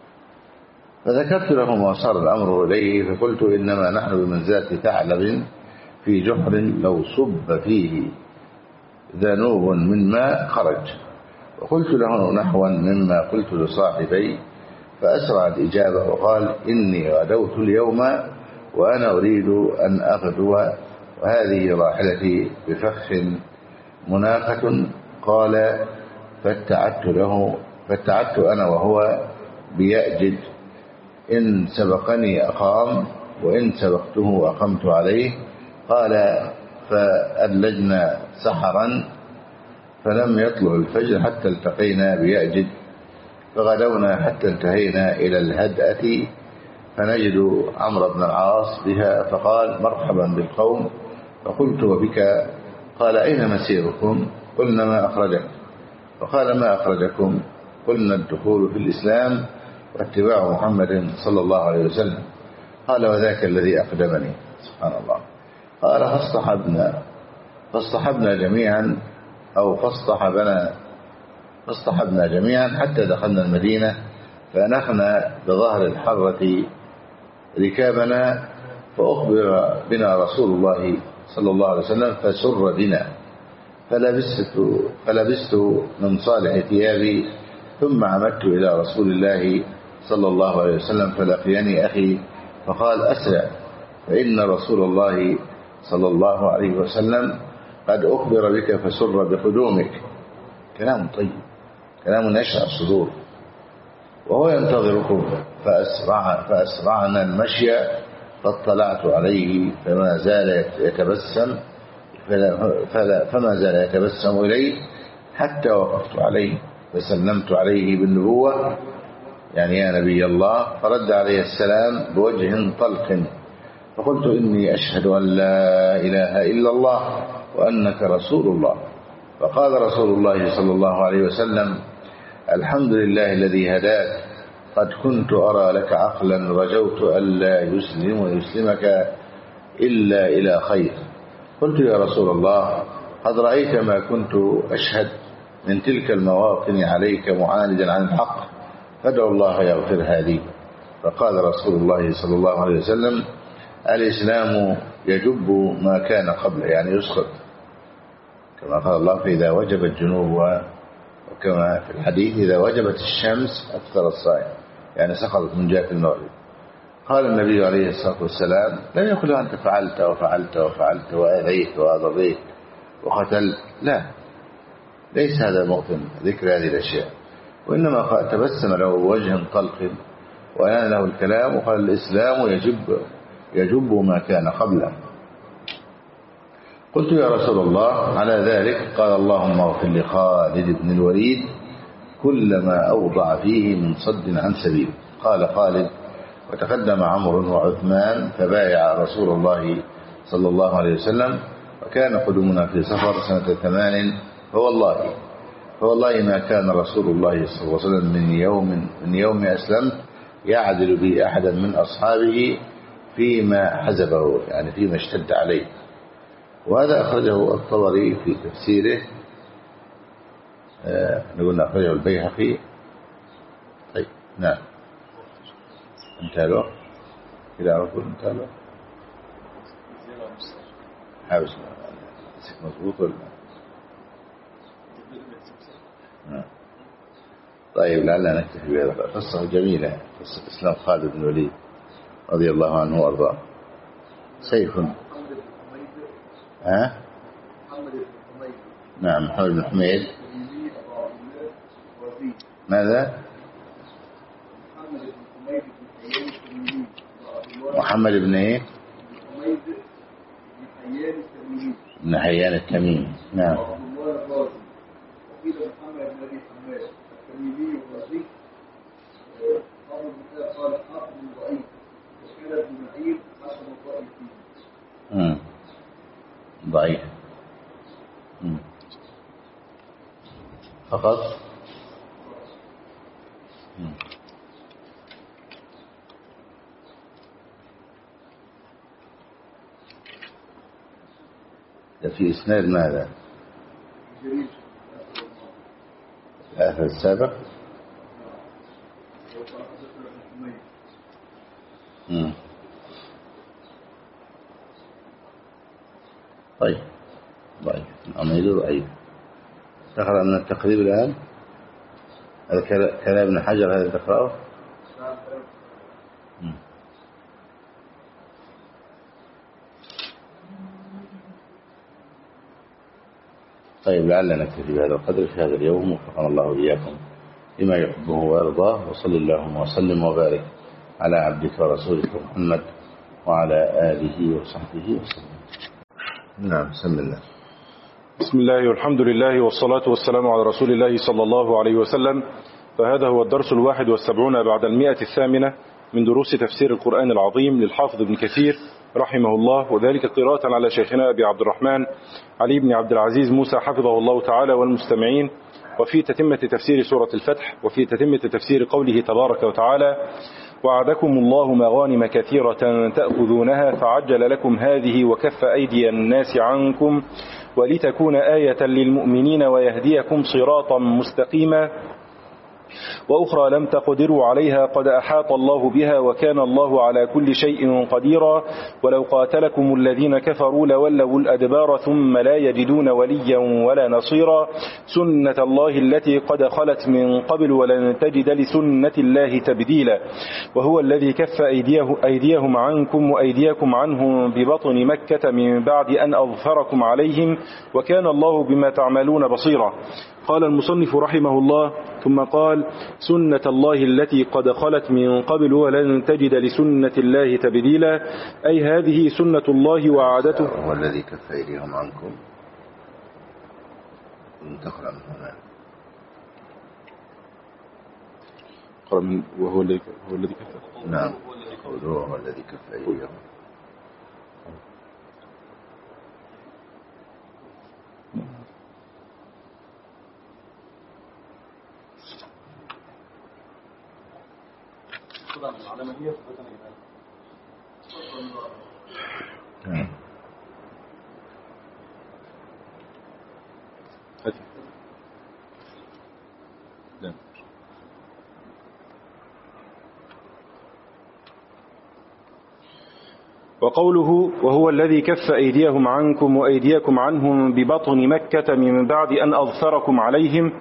فذكرت له ما صار الأمر إليه، فقلت: إنما نحن بمنزلة ثعلب في جحر لو صب فيه ذنوب من ماء خرج. وقلت له نحوا مما قلت لصاحبي، فأسرع الإجابة وقال: إني غدوت اليوم وأنا أريد أن أغدو، وهذه راحلتي بفخ مناقة. قال: فاتعدت له فاتعدت أنا وهو بيأجد، إن سبقني أقام وإن سبقته أقمت عليه. قال: فأدلجنا سحرا فلم يطلع الفجر حتى التقينا بيأجد، فغدونا حتى انتهينا إلى الهدأة فنجد عمرو بن العاص بها، فقال: مرحبا بالقوم. فقلت: وبك؟ قال: أين مسيركم؟ قلنا: ما أخرجك؟ فقال: ما أخرجكم؟ قلنا: الدخول في الإسلام واتباع محمد صلى الله عليه وسلم. قال: وذاك الذي أقدمني. سبحان الله. قال: فاصطحبنا فاصطحبنا جميعا أو فاصطحبنا فاصطحبنا جميعا حتى دخلنا المدينة، فأنخنا بظهر الحرة ركابنا، فأخبر بنا رسول الله صلى الله عليه وسلم فسر بنا، فلبست, فلبست من صالح ثيابي، ثم عمدت إلى رسول الله صلى الله عليه وسلم فلقيني أخي فقال: أسرع، فإن رسول الله صلى الله عليه وسلم قد أخبر بك فسر بقدومك. كلام طيب، كلام يشرح الصدور. وهو ينتظركم، فأسرع فأسرعنا المشي، فاطلعت عليه فما زال يتبسم فلا فما زال يتبسم إلي حتى وقفت عليه فسلمت عليه بالنبوة، يعني يا نبي الله. فرد عليه السلام بوجه طلق، فقلت: إني أشهد أن لا إله إلا الله وأنك رسول الله. فقال رسول الله صلى الله عليه وسلم: الحمد لله الذي هداك، قد كنت أرى لك عقلا رجوت ألا يسلم ويسلمك إلا إلى خير. قلت: يا رسول الله، قد رأيت ما كنت أشهد من تلك المواطن عليك معاندا عن الحق، فادعو الله يغفرها لي. فقال رسول الله صلى الله عليه وسلم: الإسلام يجب ما كان قبله، يعني يسقط، كما قال الله: فإذا وجبت جنوب، وكما في الحديث: إذا وجبت الشمس أكثر الصائم، يعني سقطت من جهة المغرب. قال النبي عليه الصلاة والسلام: لم يقل أنت فعلت وفعلت وفعلت وأذيت وأضريت وقتلت، لا، ليس هذا موطن ذكر هذه الأشياء، وإنما قال تبسم له بوجه طلق وأنان له الكلام وقال: الإسلام يجب يجب ما كان قبله. قلت: يا رسول الله، على ذلك؟ قال: اللهم اغفر لخالد بن الوليد كل ما أوضع فيه من صد عن سبيل. قال خالد: وتقدم عمرو وعثمان فبايع رسول الله صلى الله عليه وسلم، وكان قدومنا في سفر سنة ثمان، فوالله فوالله ما كان رسول الله صلى الله عليه وسلم من يوم من يوم أسلمت يعدل بي أحدا من أصحابه فيما حزبه، يعني فيما اشتد عليه. وهذا أخرجه الطبري في تفسيره، آه نقول أخرجه البيهقي. طيب، نعم، انتهى له كده على طول، انتهى له حاوس مضبوط ولا نعم. طيب، لعلنا نكتفي بهذا. قصة جميلة، قصة إسلام خالد بن الوليد رضي الله عنه وأرضاه. سيف، ها؟ نعم، محمد بن حميد. ماذا؟ محمد بن ايه؟ بن حيان التميمي. نعم. امم ضعيف مم. فقط. مم. ده في إسناد ماذا؟ الآثر السابق. مم. طيب، ضعيف، عميل ضعيف. تقرأ من التقريب الآن؟ هذا كلام ابن حجر، هذا تقرأه؟ مم. طيب، لعلنا نكتفي بهذا القدر في هذا اليوم، وفقنا الله وإياكم لما يحبه ويرضاه، وصل اللهم وسلم وبارك على عبدك ورسولك محمد وعلى آله وصحبه وسلم. نعم، بسم الله. بسم الله والحمد لله والصلاة والسلام على رسول الله صلى الله عليه وسلم. فهذا هو الدرس الواحد والسبعون بعد المئة الثامنة من دروس تفسير القرآن العظيم للحافظ ابن كثير رحمه الله، وذلك قراءة على شيخنا أبي عبد الرحمن علي بن عبد العزيز موسى حفظه الله تعالى والمستمعين، وفي تتمة تفسير سورة الفتح، وفي تتمة تفسير قوله تبارك وتعالى: وعدكم الله مغانم كثيرة تأخذونها فعجل لكم هذه وكف أيدي الناس عنكم ولتكون آية للمؤمنين ويهديكم صراطا مستقيما، وأخرى لم تقدروا عليها قد أحاط الله بها وكان الله على كل شيء قديرا، ولو قاتلكم الذين كفروا لولوا الأدبار ثم لا يجدون وليا ولا نصيرا، سنة الله التي قد خلت من قبل ولن تجد لسنة الله تبديلا، وهو الذي كف أيديه أيديهم عنكم وأيديكم عنهم ببطن مكة من بعد أن أظفركم عليهم وكان الله بما تعملون بصيرا. قال المصنف رحمه الله: ثم قال: سنة الله التي قد خلت من قبل ولن تجد لسنة الله تبديلا، أي هذه سنة الله وعادته. هو الذي كف أيديهم عنكم، تقرأ من هنا. قرأ من وهو الذي هو الذي كف. نعم، قوله هو الذي كف أيديهم. وقوله وهو الذي كف أيديهم عنكم وأيديكم عنهم ببطن مكة من بعد أن أظفركم عليهم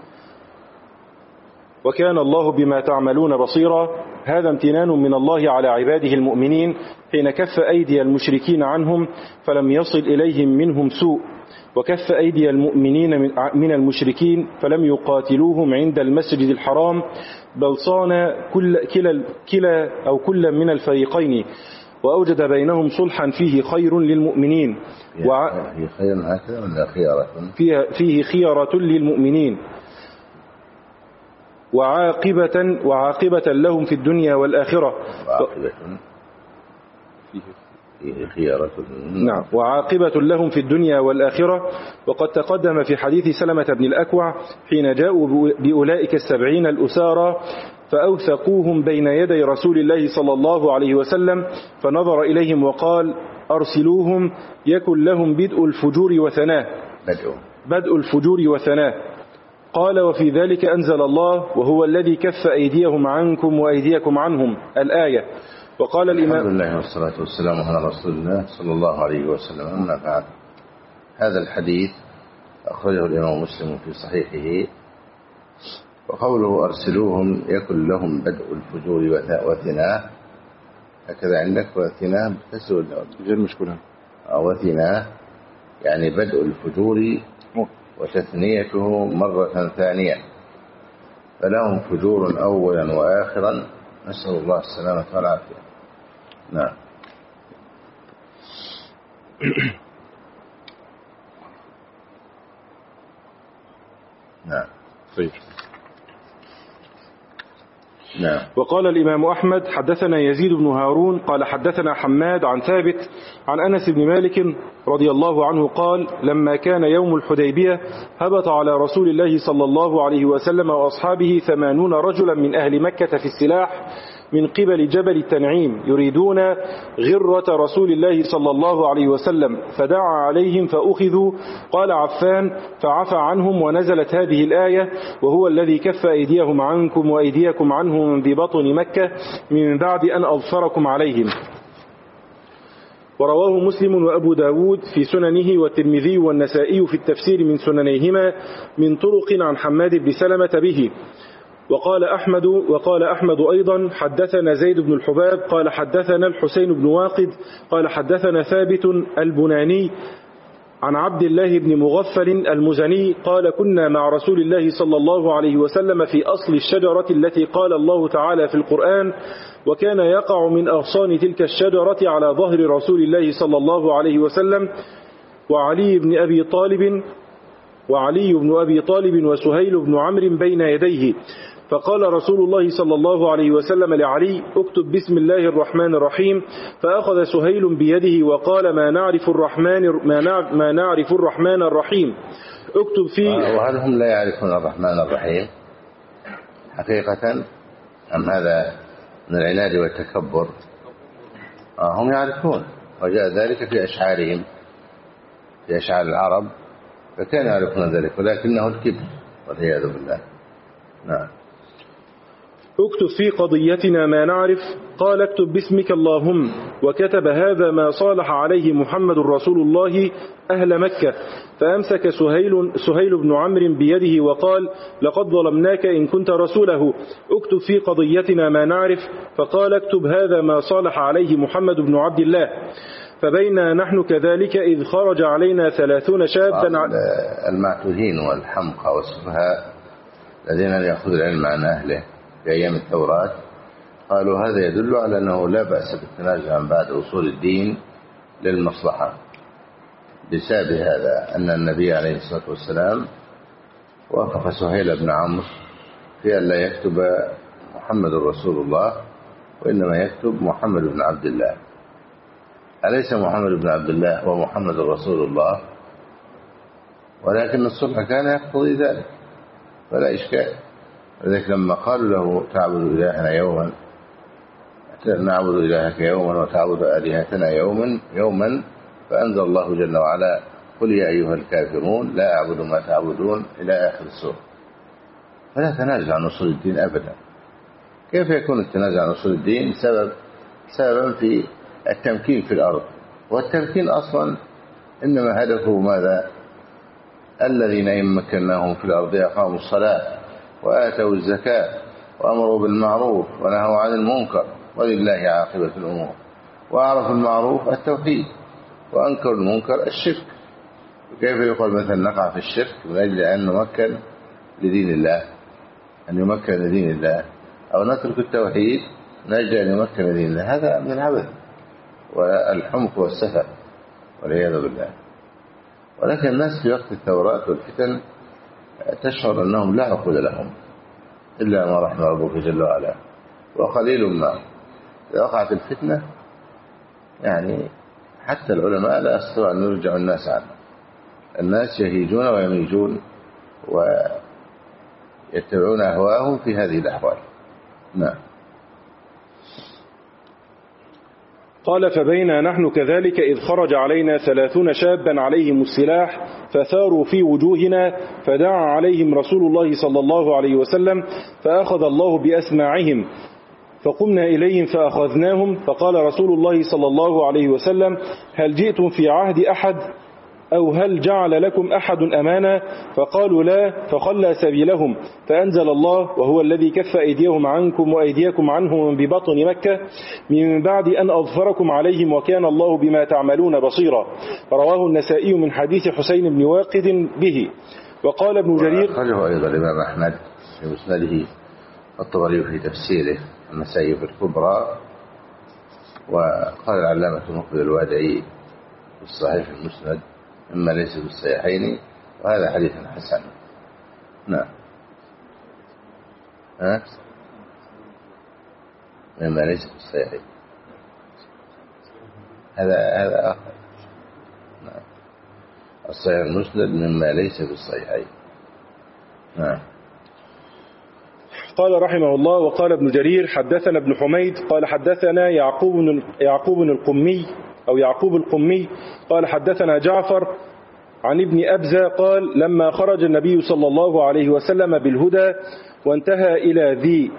وكان الله بما تعملون بصيرا. هذا امتنان من الله على عباده المؤمنين حين كف أيدي المشركين عنهم فلم يصل إليهم منهم سوء، وكف أيدي المؤمنين من المشركين فلم يقاتلوهم عند المسجد الحرام، بل صان كل, كلا, كلا أو كل من الفريقين، وأوجد بينهم صلحا فيه خير للمؤمنين. فيه خير هكذا ولا خيارة؟ فيه, فيه خيرة للمؤمنين وعاقبة, وعاقبة لهم في الدنيا والآخرة. وعاقبة فيه خيارة. نعم، وعاقبة لهم في الدنيا والآخرة. وقد تقدم في حديث سلمة بن الأكوع حين جاءوا بأولئك السبعين الأسارى فأوثقوهم بين يدي رسول الله صلى الله عليه وسلم، فنظر إليهم وقال أرسلوهم يكن لهم بدء الفجور وثناه بدء, بدء الفجور وثناه. قال وفي ذلك أنزل الله وهو الذي كف أيديهم عنكم وأيديكم عنهم الآية. وقال الإمام الحمد لله والصلاة والسلام على رسول الله صلى الله عليه وسلم. أما بعد، هذا الحديث أخرجه الإمام مسلم في صحيحه. وقوله أرسلوهم يكن لهم بدء الفجور وثناه، هكذا عندك وثناه بتسود غير مشكلة وثناه يعني بدء الفجور وتثنيته مرة ثانية، فلهم فجور أولا وآخرا، نسأل الله السلامة والعافية. نعم. نعم. طيب. نعم. وقال الإمام أحمد حدثنا يزيد بن هارون قال حدثنا حماد عن ثابت عن أنس بن مالك رضي الله عنه قال لما كان يوم الحديبية هبط على رسول الله صلى الله عليه وسلم وأصحابه ثمانون رجلا من أهل مكة في السلاح من قبل جبل التنعيم يريدون غرة رسول الله صلى الله عليه وسلم، فدعا عليهم فأخذوا. قال عفان فعفى عنهم ونزلت هذه الآية وهو الذي كف أيديهم عنكم وأيديكم عنهم ببطن مكة من بعد أن أظفركم عليهم. ورواه مسلم وأبو داود في سننه والترمذي والنسائي في التفسير من سننيهما من طرق عن حماد بن سلمة به. وقال أحمد وقال أحمد أيضا حدثنا زيد بن الحباب قال حدثنا الحسين بن واقد قال حدثنا ثابت البناني عن عبد الله بن مغفل المزني قال كنا مع رسول الله صلى الله عليه وسلم في أصل الشجرة التي قال الله تعالى في القرآن وكان يقع من أغصان تلك الشجرة على ظهر رسول الله صلى الله عليه وسلم وعلي بن أبي طالب وعلي بن أبي طالب وسهيل بن عمرو بين يديه. فقال رسول الله صلى الله عليه وسلم لعلي اكتب بسم الله الرحمن الرحيم، فأخذ سهيل بيده وقال ما نعرف الرحمن ما نعرف الرحمن الرحيم اكتب فيه. وهل هم لا يعرفون الرحمن الرحيم حقيقة أم هذا من العناد والتكبر؟ هم يعرفون، وجاء ذلك في أشعارهم في أشعار العرب، فكانوا يعرفون ذلك ولكنه الكبر والعياذ بالله. نعم. اكتب في قضيتنا ما نعرف. قال اكتب باسمك اللهم، وكتب هذا ما صالح عليه محمد رسول الله أهل مكة. فأمسك سهيل, سهيل بن عمرو بيده وقال لقد ظلمناك إن كنت رسوله، اكتب في قضيتنا ما نعرف. فقال اكتب هذا ما صالح عليه محمد بن عبد الله. فبينا نحن كذلك إذ خرج علينا ثلاثون شابا. المعتوهين والحمقى والسفهاء الذين يأخذ العلم عن أهله في أيام التوراة قالوا هذا يدل على أنه لا بأس بالتنازل عن بعض أصول الدين للمصلحة، بسبب هذا أن النبي عليه الصلاة والسلام وافق سهيل بن عمرو في أن لا يكتب محمد رسول الله وإنما يكتب محمد بن عبد الله. أليس محمد بن عبد الله ومحمد رسول الله؟ ولكن الصلح كان يقتضي ذلك فلا إشكال. ولذلك لما قالوا له تعبد إلهنا يوما نعبد إلهك يوما وتعبد آلهتنا يوما يوما فأنزل الله جل وعلا قل يا أيها الكافرون لا أعبد ما تعبدون إلى آخر السورة. فلا تنازع عن أصول الدين أبدا. كيف يكون التنازع عن أصول الدين سبب سببا في التمكين في الأرض؟ والتمكين أصلا إنما هدفه ماذا؟ الذين إن مكناهم في الأرض أقاموا الصلاة وآتوا الزكاة وأمروا بالمعروف ونهوا عن المنكر ولله عاقبة الأمور. وأعرف المعروف التوحيد وأنكر المنكر الشرك. كيف يقول مثلا نقع في الشرك من أجل أن نمكن لدين الله، أن يمكن لدين الله، أو نترك التوحيد من أجل أن يمكن لدين الله؟ هذا من العبث والحمق والسفه والعياذ بالله. ولكن الناس في وقت الثورات والفتن تشعر أنهم لا عقول لهم إلا ما رحم ربك جل وعلا، وقليل ما إذا وقعت الفتنة يعني حتى العلماء لا يستطيعون أن يرجعوا الناس عنه. الناس يهيجون ويميجون ويتبعون أهواءهم في هذه الأحوال. نعم. قال فبينا نحن كذلك إذ خرج علينا ثلاثون شابا عليهم السلاح فثاروا في وجوهنا فدعا عليهم رسول الله صلى الله عليه وسلم فأخذ الله بأسماعهم فقمنا إليهم فأخذناهم. فقال رسول الله صلى الله عليه وسلم هل جئتم في عهد أحد أو هل جعل لكم أحد أمانا؟ فقالوا لا، فخلى سبيلهم فأنزل الله وهو الذي كف أيديهم عنكم وأيديكم عنهم ببطن مكة من بعد أن أظفركم عليهم وكان الله بما تعملون بصيرا. رواه النسائي من حديث حسين بن واقد به. وقال ابن جرير أخرجه أيضا الإمام أحمد في مسنده الطبري في تفسيره النسائي في الكبرى. وقال العلامة مقبل الوادعي في الصحيح المسند مما ليس بالصحيحين، وهذا حديث حسن. نعم. ها؟ مما ليس بالصحيحين هذا هذا آخر. نعم. الصحيح المسند مما ليس بالصحيحين. نعم. قال رحمه الله وقال ابن جرير حدثنا ابن حميد قال حدثنا يعقوب يعقوب القمي أو يعقوب القمي قال حدثنا جعفر عن ابن أبزة قال لما خرج النبي صلى الله عليه وسلم بالهدى وانتهى إلى ذي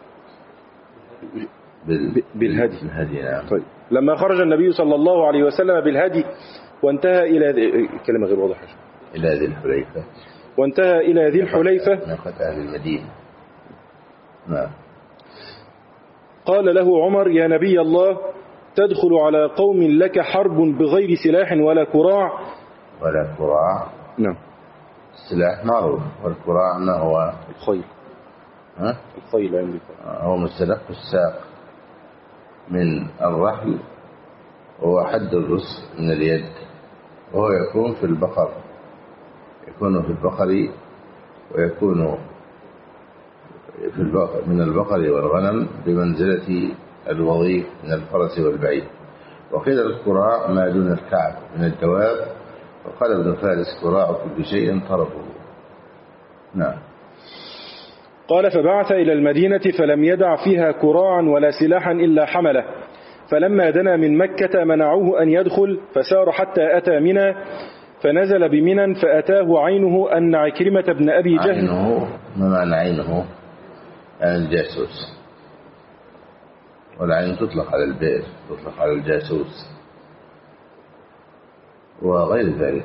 بالهدي نعم. طيب. لما خرج النبي صلى الله عليه وسلم بالهدي وانتهى إلى ذي كلمة غير واضحة إلى ذي الحليفة وانتهى إلى ذي الحليفة ناقة أهل المدينة. نعم. قال له عمر يا نبي الله تدخل على قوم لك حرب بغير سلاح ولا كراع. ولا كراع. نعم. السلاح معروف والكراع ما هو الخيل. ها؟ الخيل عندي. هو مستلق الساق من الرحل وهو حد الرسل من اليد، وهو يكون في البقر يكون في البقر ويكون في البقر من البقر والغنم بمنزلة الوظيف من الفرس والبعير. وقيل الكراع ما دون الكعب من الدواب، وقال ابن فارس كراع كل شيء طرفه. نعم. قال فبعث إلى المدينة فلم يدع فيها كراعا ولا سلاحا إلا حمله، فلما دنا من مكة منعوه أن يدخل فسار حتى أتى منى فنزل بمنى فأتاه عينه أن عكرمة بن أبي جهل. عينه ما معنى عينه؟ يعني الجاسوس، والعين تطلق على البئر تطلق على الجاسوس وغير ذلك.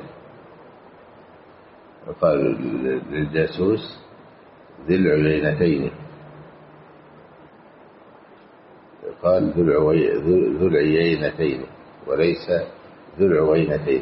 وقال للجاسوس ذي العينتين، قال ذو العينتين وليس ذو العوينتين.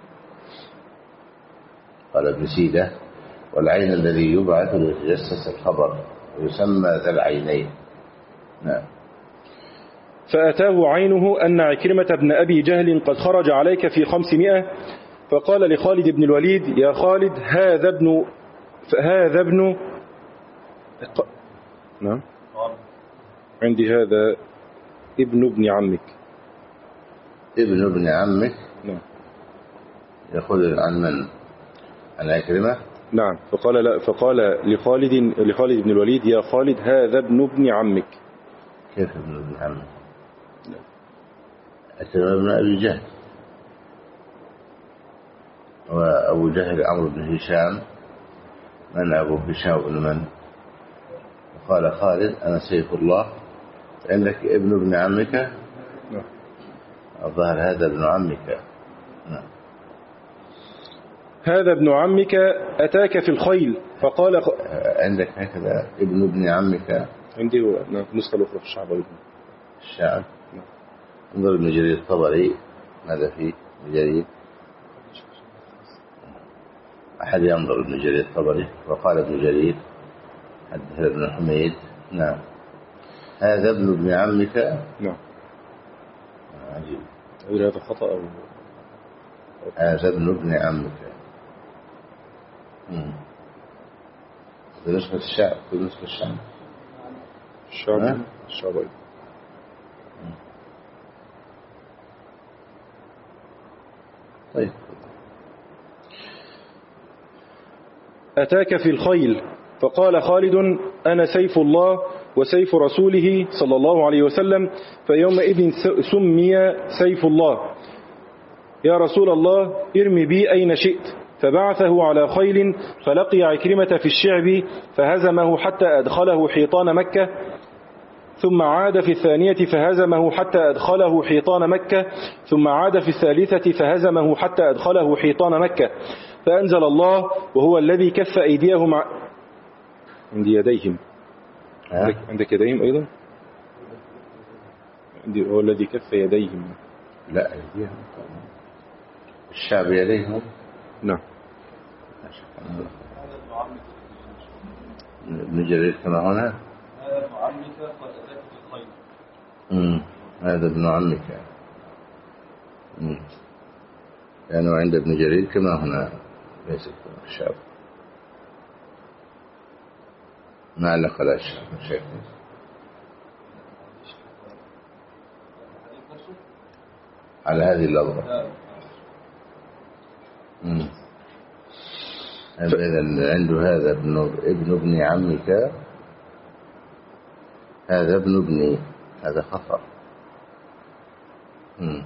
قال ابن سيدة والعين الذي يبعث ليتجسس الخبر ويسمى ذا العينين. نعم. فأتاه عينه أن عكرمة بن أبي جهل قد خرج عليك في خمسمائة، فقال لخالد بن الوليد يا خالد هذا ابن هذا ابن نعم عندي هذا ابن ابن عمك ابن ابن عمك. نعم. يقول عن من؟ عن عكرمة. نعم. فقال لا فقال لخالد لخالد بن الوليد يا خالد هذا ابن ابن عمك. كيف ابن ابن عمك؟ عكرمة بن أبي جهل. وأبو جهل عمرو بن هشام. من أبو هشام بن من؟ وقال خالد أنا سيف الله. فإنك ابن ابن عمك. نعم. الظاهر هذا ابن عمك. نعم. هذا ابن عمك أتاك في الخيل فقال خ... عندك هكذا ابن ابن عمك. عندي نسخة الأخرى في الشعب. الشعب. انظر ابن جرير الطبري ماذا فيه ابن جرير. أحد ينظر ابن جرير الطبري. وقال ابن جرير حدث ابن حميد. نعم. هذا ابن ابن عمك. نعم. عجيب. هذا خطأ أو هذا ابن ابن عمك. في نسخة الشعب. في نسخة الشعب. الشعب. الشعب. طيب. أتاك في الخيل فقال خالد أنا سيف الله وسيف رسوله صلى الله عليه وسلم فيومئذ سمي سيف الله. يا رسول الله ارمي بي أين شئت. فبعثه على خيل فلقي عكرمة في الشعب فهزمه حتى أدخله حيطان مكة ثم عاد في الثانية فهزمه حتى أدخله حيطان مكة ثم عاد في الثالثة فهزمه حتى أدخله حيطان مكة فأنزل الله وهو الذي كف أيديهم ع... عند يديهم. عندك, عندك يديهم أيضا. عندي هو الذي كف يديهم. لا أيديهم الشعب يديهم. نعم. ابن جرير كما هنا. هذا ابن عمك قد أتاك في الخيل. امم هذا ابن عمك. امم لأنه يعني عند ابن جرير كما هنا ليس الشعب. ما علق على الشعب الشيخ. على هذه اللفظة. امم إذا عنده هذا ابن ابن ابن عمك. هذا ابن ابني. هذا خطأ. امم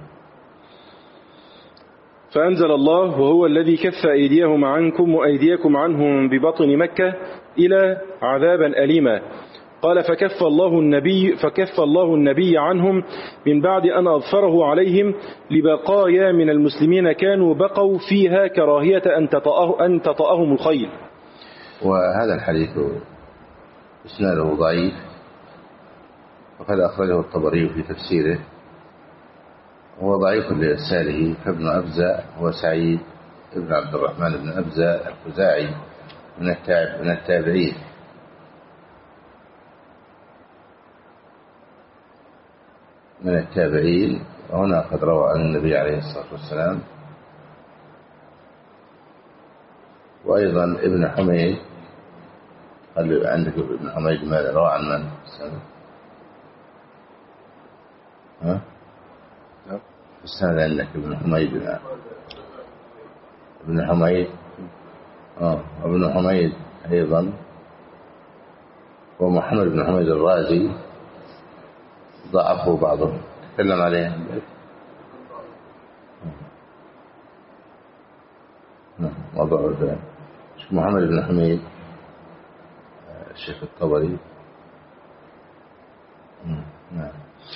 فأنزل الله وهو الذي كف أيديهم عنكم وأيديكم عنهم ببطن مكة إلى عذابا أليما. قال فكف الله النبي فكف الله النبي عنهم من بعد أن أظفره عليهم لبقايا من المسلمين كانوا بقوا فيها كراهية أن تطأه أن تطأهم الخيل. وهذا الحديث إسناده ضعيف وقد أخرجه الطبري في تفسيره. هو ضعيف لإرساله. فابن أبزة هو سعيد ابن عبد الرحمن بن أبزة الخزاعي من التابعين. من التابعين وهنا قد روى عن النبي عليه الصلاة والسلام. وأيضا ابن حميد. قال عندك ابن حميد ماذا روى عن من؟ ها؟ السند عندك ابن حميد. ابن حميد اه ابن حميد أيضا ومحمد بن حميد الرازي ضعفوا بعضهم تكلم عليه. موضوع الشيخ محمد بن حميد الشيخ الطبري. نعم.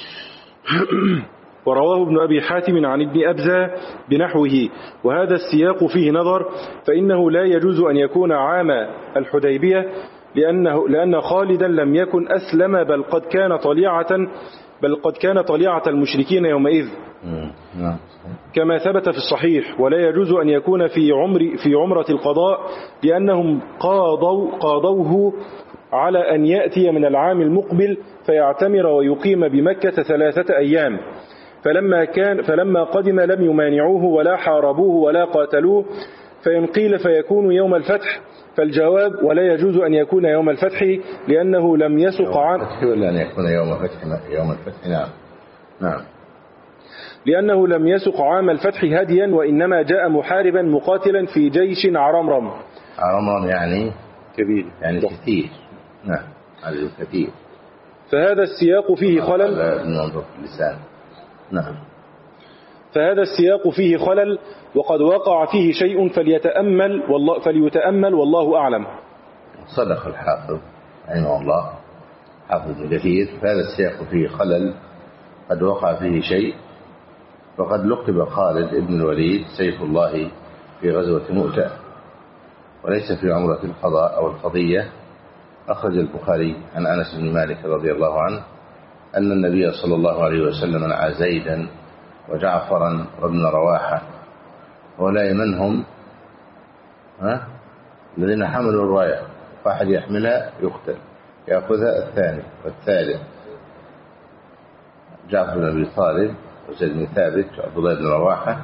ورواه ابن أبي حاتم عن ابن أبزة بنحوه وهذا السياق فيه نظر فإنه لا يجوز أن يكون عام الحديبية لأنه لأن خالدا لم يكن أسلم بل قد كان طليعة بل قد كان طليعة المشركين يومئذ كما ثبت في الصحيح. ولا يجوز أن يكون في عمر في عمرة القضاء لأنهم قاضوا قاضوه على أن يأتي من العام المقبل فيعتمر ويقيم بمكة ثلاثة أيام. فلما كان فلما قدم لم يمانعوه ولا حاربوه ولا قاتلوه فإن قيل فيكون يوم الفتح فالجواب ولا يجوز أن يكون يوم الفتح لأنه لم يسق عام ولا أن يكون يوم الفتح يوم الفتح. نعم نعم لأنه لم يسق عام الفتح هديا وإنما جاء محاربا مقاتلا في جيش عرمرم. عرمرم يعني كبير يعني ده. كثير. نعم عدد كثير. فهذا السياق فيه خلل. ننظر في اللسان. نعم. فهذا السياق فيه خلل، وقد وقع فيه شيء فليتأمل والله, فليتأمل والله أعلم. صدق الحافظ رحمه الله حافظ ابن كثير، فهذا السياق فيه خلل، قد وقع فيه شيء. وقد لقب خالد بن الوليد سيف الله في غزوة مؤتة، وليس في عمرة القضاء أو القضية. أخرج البخاري عن أنس بن مالك رضي الله عنه أن النبي صلى الله عليه وسلم نعى زيدا وجعفرا وابن رواحة، ولا من هم ها؟ الذين حملوا الراية، فأحد يحملها يقتل، يأخذها الثاني والثالث. جعفر بن أبي طالب وزيد بن ثابت وعبد الله بن رواحة،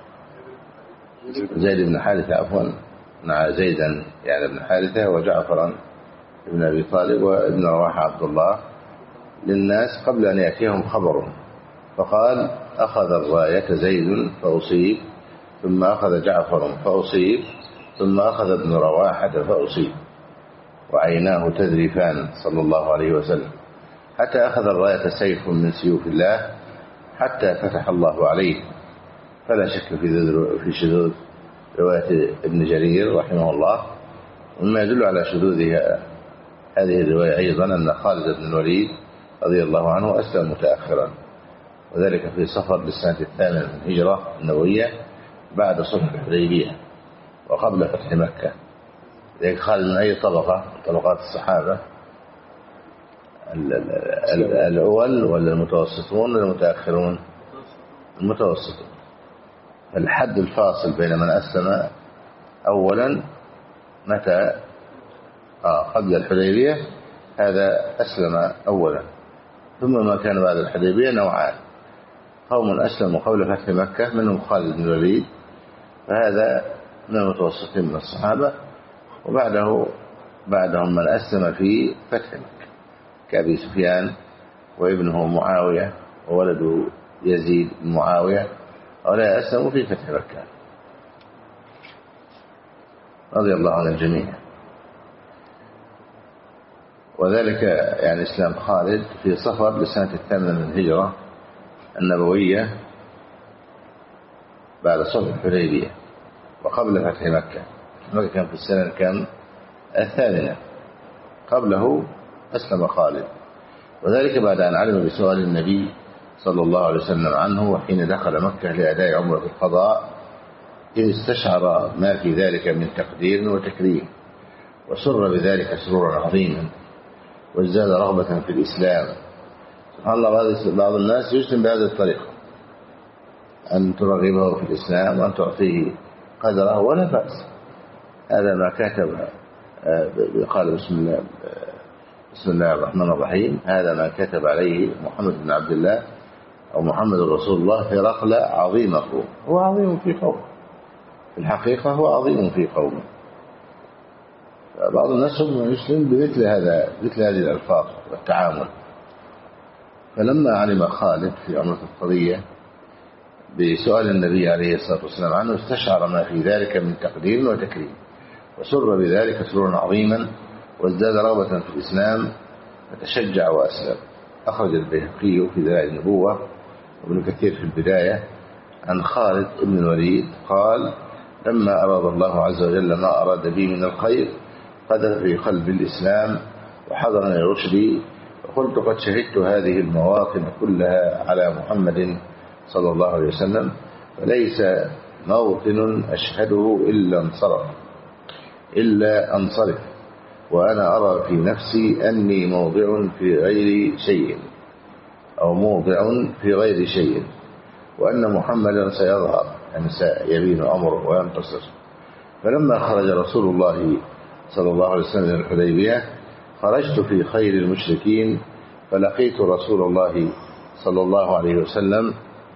زيد بن حارثة عفوا نعى زيدا يعني ابن حارثة، وجعفرا ابن أبي طالب وابن رواحة عبد الله للناس قبل أن يأتيهم خبرهم، فقال أخذ الراية زيد فأصيب، ثم أخذ جعفر فأصيب، ثم أخذ ابن رواحة فأصيب، وعيناه تذرفان صلى الله عليه وسلم، حتى أخذ الراية سيف من سيوف الله حتى فتح الله عليه. فلا شك في شذوذ رواية ابن جرير رحمه الله. ومما يدل على شذوذها هذه الرواية أيضا أن خالد بن الوليد رضي الله عنه أسلم متأخرا، وذلك في صفر للسنة الثامنة من الهجرة النبوية بعد صلح الحديبية وقبل فتح مكة. ذلك خالد من أي طبقة طبقات الصحابة؟ الأول ولا المتوسطون ولا المتأخرون؟ المتوسطون. الحد الفاصل بين من أسلم أولا متى آه قبل الحديبية هذا أسلم أولا، ثم ما كان بعد الحديبية نوعان: قوم أسلموا قبل فتح مكة منهم خالد بن الوليد، فهذا من المتوسطين من الصحابة، وبعده بعدهم من أسلم في فتح مكة كأبي سفيان وابنه معاوية وولده يزيد بن معاوية، ولا أسلموا في فتح مكة رضي الله عن الجميع. وذلك يعني إسلام خالد في صفر لسنة الثامنة من الهجرة النبوية بعد صلح الحديبية وقبل فتح مكة. مكة كان في السنة كان الثامنة، قبله أسلم خالد، وذلك بعد أن علم بسؤال النبي صلى الله عليه وسلم عنه وحين دخل مكة لأداء عمرة القضاء، إذ استشعر ما في ذلك من تقدير وتكريم، وسر بذلك سرورا عظيما، وازداد رغبة في الإسلام. سبحان الله، بعض الناس يسلم بهذه الطريقة، أن ترغبه في الإسلام وأن تعطيه قدره ولا بأس. هذا ما كتب قال بسم الله بسم الله الرحمن الرحيم، هذا ما كتب عليه محمد بن عبد الله أو محمد رسول الله في رقل عظيم قوم. هو عظيم في قوم، في الحقيقة هو عظيم في قوم. بعض الناس هم يسلم بمثل هذا مثل هذه الألفاظ والتعامل. فلما علم خالد في عمرة القضية بسؤال النبي عليه الصلاة والسلام عنه، استشعر ما في ذلك من تقدير وتكريم، وسر بذلك سرورا عظيما، وازداد رغبة في الإسلام، فتشجع وأسلم. أخرج البيهقي في دلائل النبوة وابن كثير في البداية عن خالد بن الوليد قال: لما أراد الله عز وجل ما أراد بي من الخير قذف في قلبي الإسلام وحضرني رشدي، وقلت قد شهدت هذه المواطن كلها على محمد صلى الله عليه وسلم، فليس موطن أشهده إلا انصرف إلا أنصرف، وأنا أرى في نفسي أني موضع في غير شيء أو موضع في غير شيء، وأن محمدا سيظهر يعني سيبين أمره وينتصر. فلما خرج رسول الله صلى الله عليه وسلم من الحديبية خرجت في خير المشركين، فلقيت رسول الله صلى الله عليه وسلم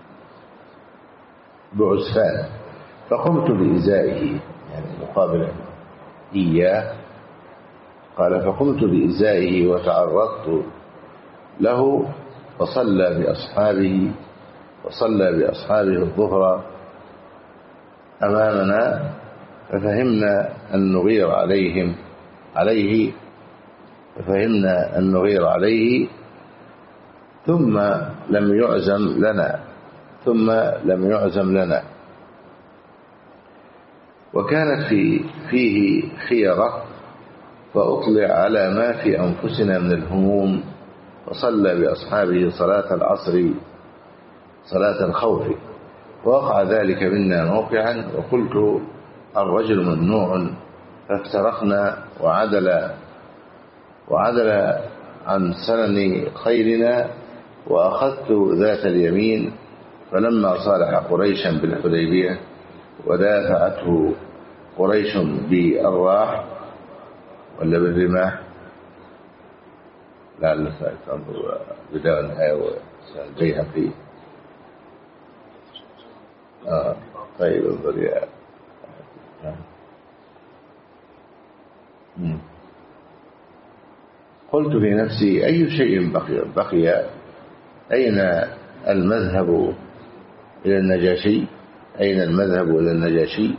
بعسفان، فقمت بإزائه يعني مقابلا إياه. قال: فقمت بإزائه وتعرضت له، فصلى بأصحابه وصلى بأصحابه الظهر أمامنا، ففهمنا أن نغير عليهم عليه ففهمنا أن نغير عليه ثم لم يعزم لنا ثم لم يعزم لنا. وكانت في فيه خيرة، فأطلع على ما في أنفسنا من الهموم، فصلى بأصحابه صلاة العصر صلاة الخوف، ووقع ذلك منا موقعا، وقلت الرجل ممنوع، فافترقنا وعدل وعدل عن سنن خيرنا، وأخذت ذات اليمين. فلما صالح قريشا بالحديبية ودافعته قريش بالراح ولا بالرماح، لعل تنظر بداية النهاية والبيهقي. آه طيب انظر يا قلت في نفسي أي شيء بقي, بقي أين المذهب إلى النجاشي أين المذهب إلى النجاشي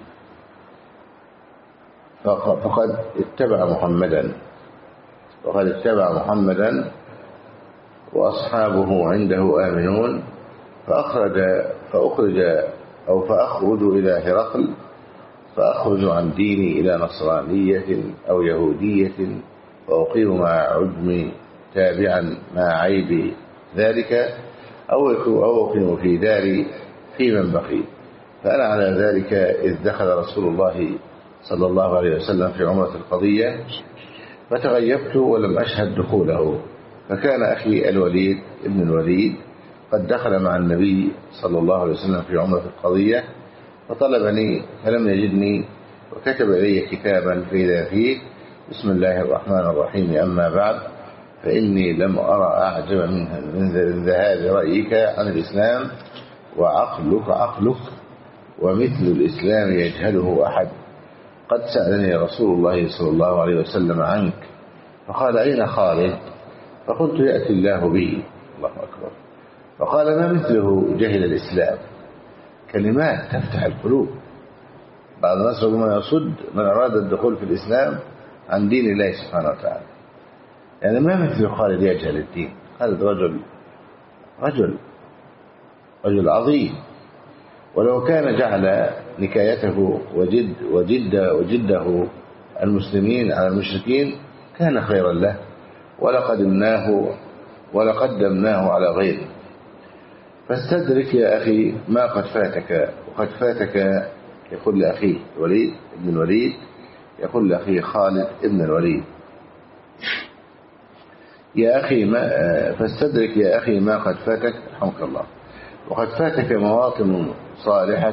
فقد اتبع محمدا وقد اتبع محمدا وأصحابه عنده آمنون. فأخرج فأخرج أو فأخرج إلى هرقل، فأخرج عن ديني إلى نصرانية أو يهودية، وأقيم مع عجمي تابعا مع عيب ذلك، أو أقيم في داري في من بقي. فأنا على ذلك إذ دخل رسول الله صلى الله عليه وسلم في عمرة القضية، فتغيبت ولم أشهد دخوله. فكان أخي الوليد ابن الوليد قد دخل مع النبي صلى الله عليه وسلم في عمرة القضية، فطلبني فلم يجدني، وكتب إلي كتابا فإذا فيه بسم الله الرحمن الرحيم، أما بعد، فإني لم أرى أعجب منها من ذهاب رأيك عن الإسلام، وعقلك عقلك، ومثل الإسلام يجهله أحد. قد سألني رسول الله صلى الله عليه وسلم عنك، فقال أين خالد؟ فقلت يأتي الله به. الله أكبر. فقال ما مثله جهل الإسلام. كلمات تفتح القلوب. بعض الناس ربما يصد من أراد الدخول في الإسلام عن دين الله سبحانه وتعالى. يعني ما مثل خالد يجهل الدين. خالد رجل رجل رجل عظيم، ولو كان جعل نكايته وجد وجد وجده المسلمين على المشركين كان خيرا له، ولقدمناه ولقدمناه على غيره. فاستدرك يا أخي ما قد فاتك، وقد فاتك يقول لأخيه الوليد ابن الوليد، يقول لأخيه خالد ابن الوليد يا أخي ما فاستدرك يا أخي ما قد فاتك رحمك الله، وقد فاتك مواطن صالحة.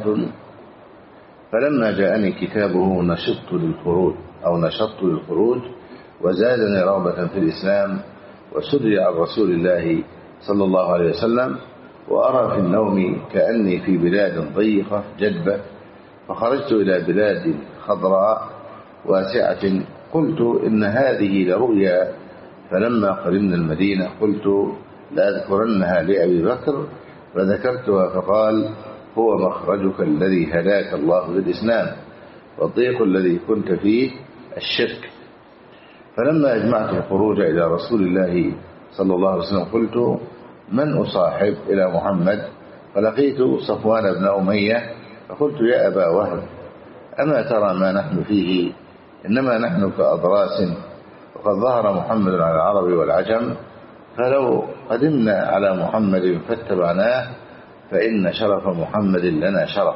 فلما جاءني كتابه نشطت للخروج أو نشطت للخروج وزادني رغبة في الإسلام، وسري عن رسول الله صلى الله عليه وسلم، وأرى في النوم كأني في بلاد ضيقة جدبة. فخرجت إلى بلاد خضراء واسعة، قلت إن هذه لرؤيا. فلما قدمنا المدينة قلت لأذكرنها لأبي بكر، فذكرتها فقال هو مخرجك الذي هداك الله بالإسلام، والضيق الذي كنت فيه الشرك. فلما أجمعت الخروج إلى رسول الله صلى الله عليه وسلم قلت من أصاحب إلى محمد؟ فلقيت صفوان بن أمية، فقلت يا أبا وهب أما ترى ما نحن فيه؟ إنما نحن كأضراس، وقد ظهر محمد على العرب والعجم، فلو قدمنا على محمد فاتبعناه فإن شرف محمد لنا شرف.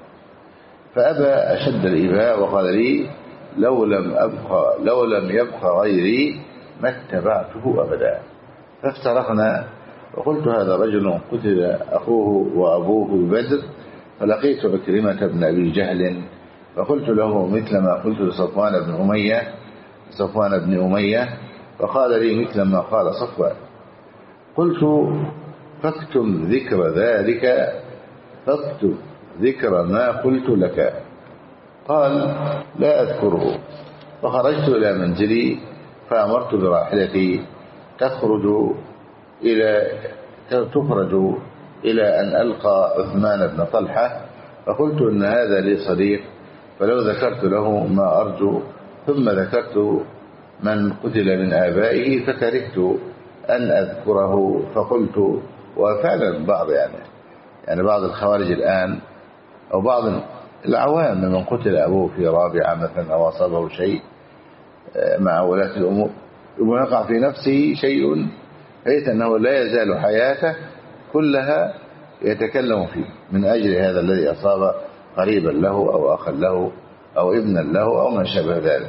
فأبى أشد الإباء وقال لي لو لم أبقى لو لم يبقى غيري ما اتبعته أبدا. فافترقنا، وقلت هذا رجل قتل أخوه وأبوه ببدر. فلقيت عكرمة بن أبي جهل، فقلت له مثل ما قلت لصفوان بن أمية صفوان بن أمية فقال لي مثل ما قال صفوان. قلت فاكتم ذكر ذلك فاكتب ذكر ما قلت لك. قال لا أذكره. فخرجت إلى منزلي، فأمرت براحلتي تخرج إلى تخرج إلى أن ألقى عثمان بن طلحة. فقلت إن هذا لي صديق، فلو ذكرت له ما أرجو، ثم ذكرت من قتل من آبائه فكرهت أن أذكره. فقلت وفعلا البعض يعني يعني بعض الخوارج الآن أو بعض العوام من قتل أبوه في رابعة مثلا أو أصابه شيء مع ولاة الأمور ويقع في نفسه شيء حيث أنه لا يزال حياته كلها يتكلم فيه من أجل هذا الذي أصاب قريبا له أو أخا له أو ابنا له أو ما شابه ذلك.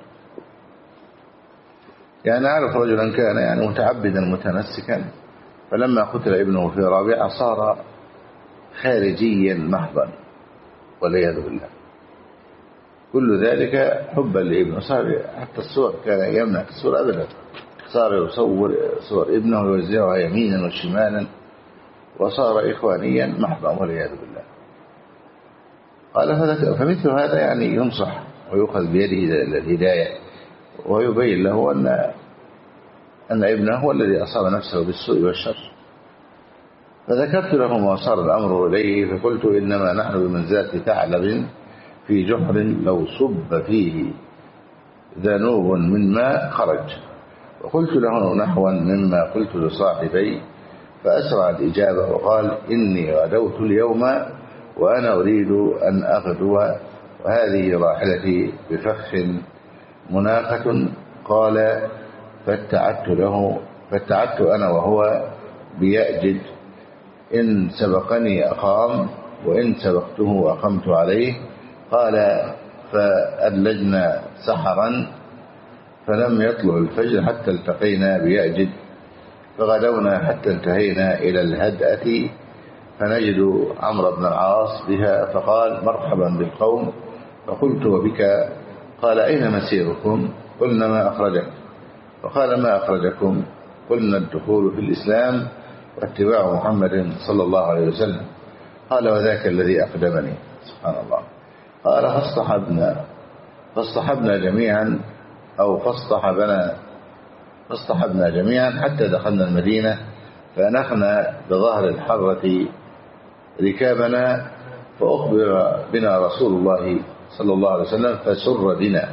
يعني أعرف رجلا كان يعني متعبدا متمسكا، فلما قتل ابنه في رابعة صار خارجيا محضا والعياذ بالله، كل ذلك حبا لابنه. صار حتى الصور كان يمنع الصور أبدا، صار يصور صور ابنه ويوزعها يمينا وشمالا، وصار إخوانيا محضا والعياذ بالله. قال فمثل هذا يعني ينصح ويؤخذ بيده إلى الهداية ويبين له أن أن ابنه هو الذي أصاب نفسه بالسوء والشر. فذكرت له ما صار الأمر إليه، فقلت إنما نحن بمنزلة ثعلب في جحر لو صب فيه ذنوب من ماء خرج. وقلت له نحوا مما قلت لصاحبي، فأسرع الإجابة وقال إني غدوت اليوم وأنا أريد أن أغدو وهذه راحلتي بفخ مناقة. قال فاتعدت له فاتعدت أنا وهو بيأجد، إن سبقني أقام وإن سبقته أقمت عليه. قال فأدلجنا سحرا فلم يطلع الفجر حتى التقينا بيأجد، فغدونا حتى انتهينا إلى الهدأة فنجد عمرو بن العاص بها، فقال مرحبا بالقوم. فقلت وبك؟ قال أين مسيركم؟ قلنا ما أخرجك. فقال ما أخرجكم؟ قلنا الدخول في الإسلام واتباع محمد صلى الله عليه وسلم. قال وذاك الذي أقدمني. سبحان الله. قال فاصطحبنا فاصطحبنا جميعا أو فاصطحبنا فاصطحبنا جميعا حتى دخلنا المدينة، فأنخنا بظهر الحرة ركابنا، فأخبر بنا رسول الله صلى الله عليه وسلم فسر بنا،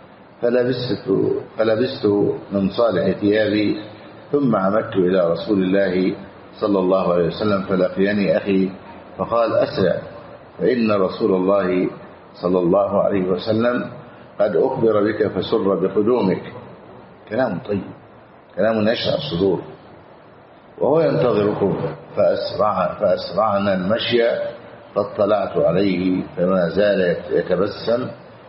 فلبست, فلبست من صالح ثيابي، ثم عمدت إلى رسول الله صلى الله عليه وسلم فلقيني أخي فقال أسرع، فإن رسول الله صلى الله عليه وسلم قد أخبر بك فسر بقدومك. كلام طيب، كلام يشرح الصدور. وهو ينتظركم فأسرع فأسرعنا المشي، فاطلعت عليه فما زال يتبسم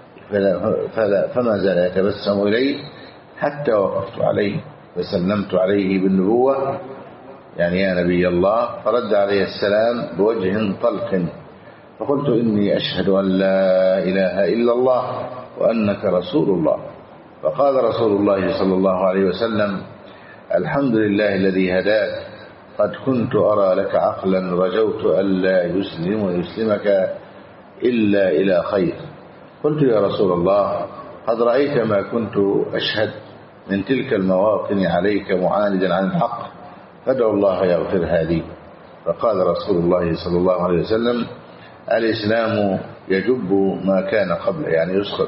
فلا فلا فما زال يتبسم إلي حتى وقفت عليه فسلمت عليه بالنبوة، يعني يا نبي الله. فرد عليه السلام بوجه طلق، فقلت إني أشهد أن لا إله إلا الله وأنك رسول الله. فقال رسول الله صلى الله عليه وسلم الحمد لله الذي هداك، قد كنت أرى لك عقلا رجوت ألا يسلم ويسلمك إلا إلى خير. قلت يا رسول الله قد رأيت ما كنت أشهد من تلك المواطن عليك معاندا عن الحق، فادعو الله يغفرها لي. فقال رسول الله صلى الله عليه وسلم الإسلام يجب ما كان قبله، يعني يسقط،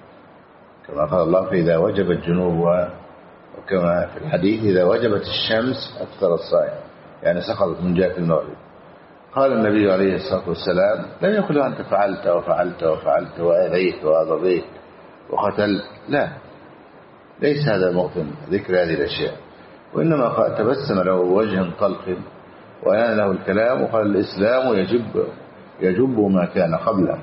كما قال الله فإذا وجبت جنوب، وكما في الحديث إذا وجبت الشمس أفطر الصائم، يعني سقطت من جهة المغرب. قال النبي عليه الصلاة والسلام لا يقول أنت فعلت وفعلت وفعلت وآذيت وأضريت وقتلت، لا، ليس هذا موطن ذكر هذه الأشياء، وإنما قال تبسم له وجه طلق وأنا له الكلام وقال الإسلام يجب يجب ما كان قبله.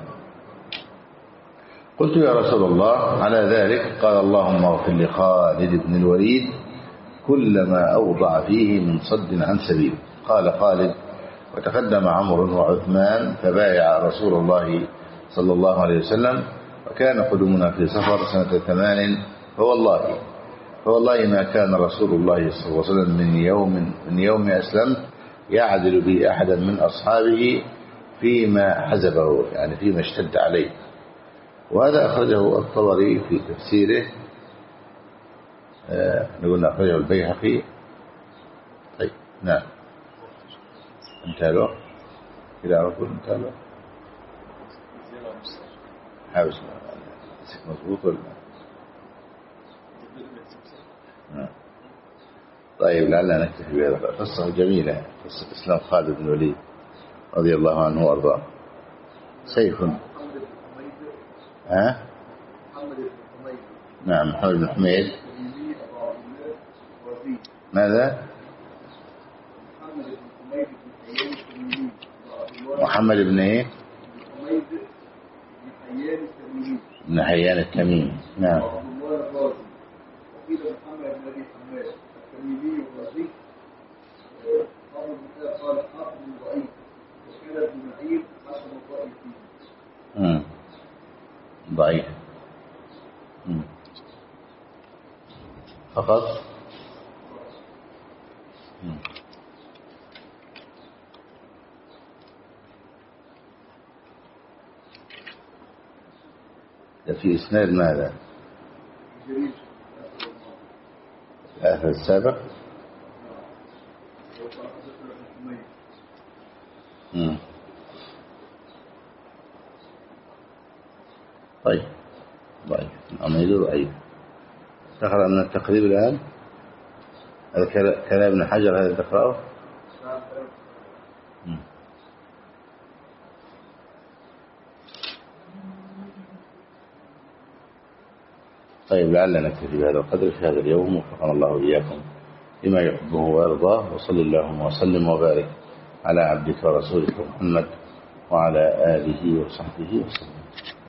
قلت يا رسول الله على ذلك؟ قال اللهم اغفر لخالد بن الوليد كل ما أوضع فيه من صد عن سبيل. قال خالد وتقدم عمرو وعثمان فبايع رسول الله صلى الله عليه وسلم، وكان قدومنا في سفر سنة ثمان، فوالله فوالله ما كان رسول الله صلى الله عليه وسلم من يوم من يوم أسلمت يعدل بي أحدا من أصحابه فيما حزبه، يعني فيما اشتد عليه. وهذا أخرجه الطبري في تفسيره، آه نقول أخرجه البيهقي. طيب نعم انتهى له إلى رسول انتهى له حاوس مضبوط ولا نعم. طيب لعلنا نكتفي بهذا. قصة جميلة، قصة إسلام خالد بن الوليد رضي الله عنه وأرضاه. سيف. ها؟ نعم محمد بن حميد. ماذا؟ محمد بن ايه؟ بن حيان التميمي. نعم. امم ضعيف. مم. فقط. مم. ده في إسناد ماذا؟ الآثر السابق. مم. طيب ضعيف. أميل ضعيف. تقرأ من التقريب الآن. هذا كلام ابن حجر هذا تقرأه. مم. طيب لعلنا نكتفي بهذا القدر في هذا اليوم. وفقنا الله وإياكم لما يحبه ويرضاه. وصل اللهم وسلم وبارك على عبدك ورسولك محمد وعلى آله وصحبه وسلم.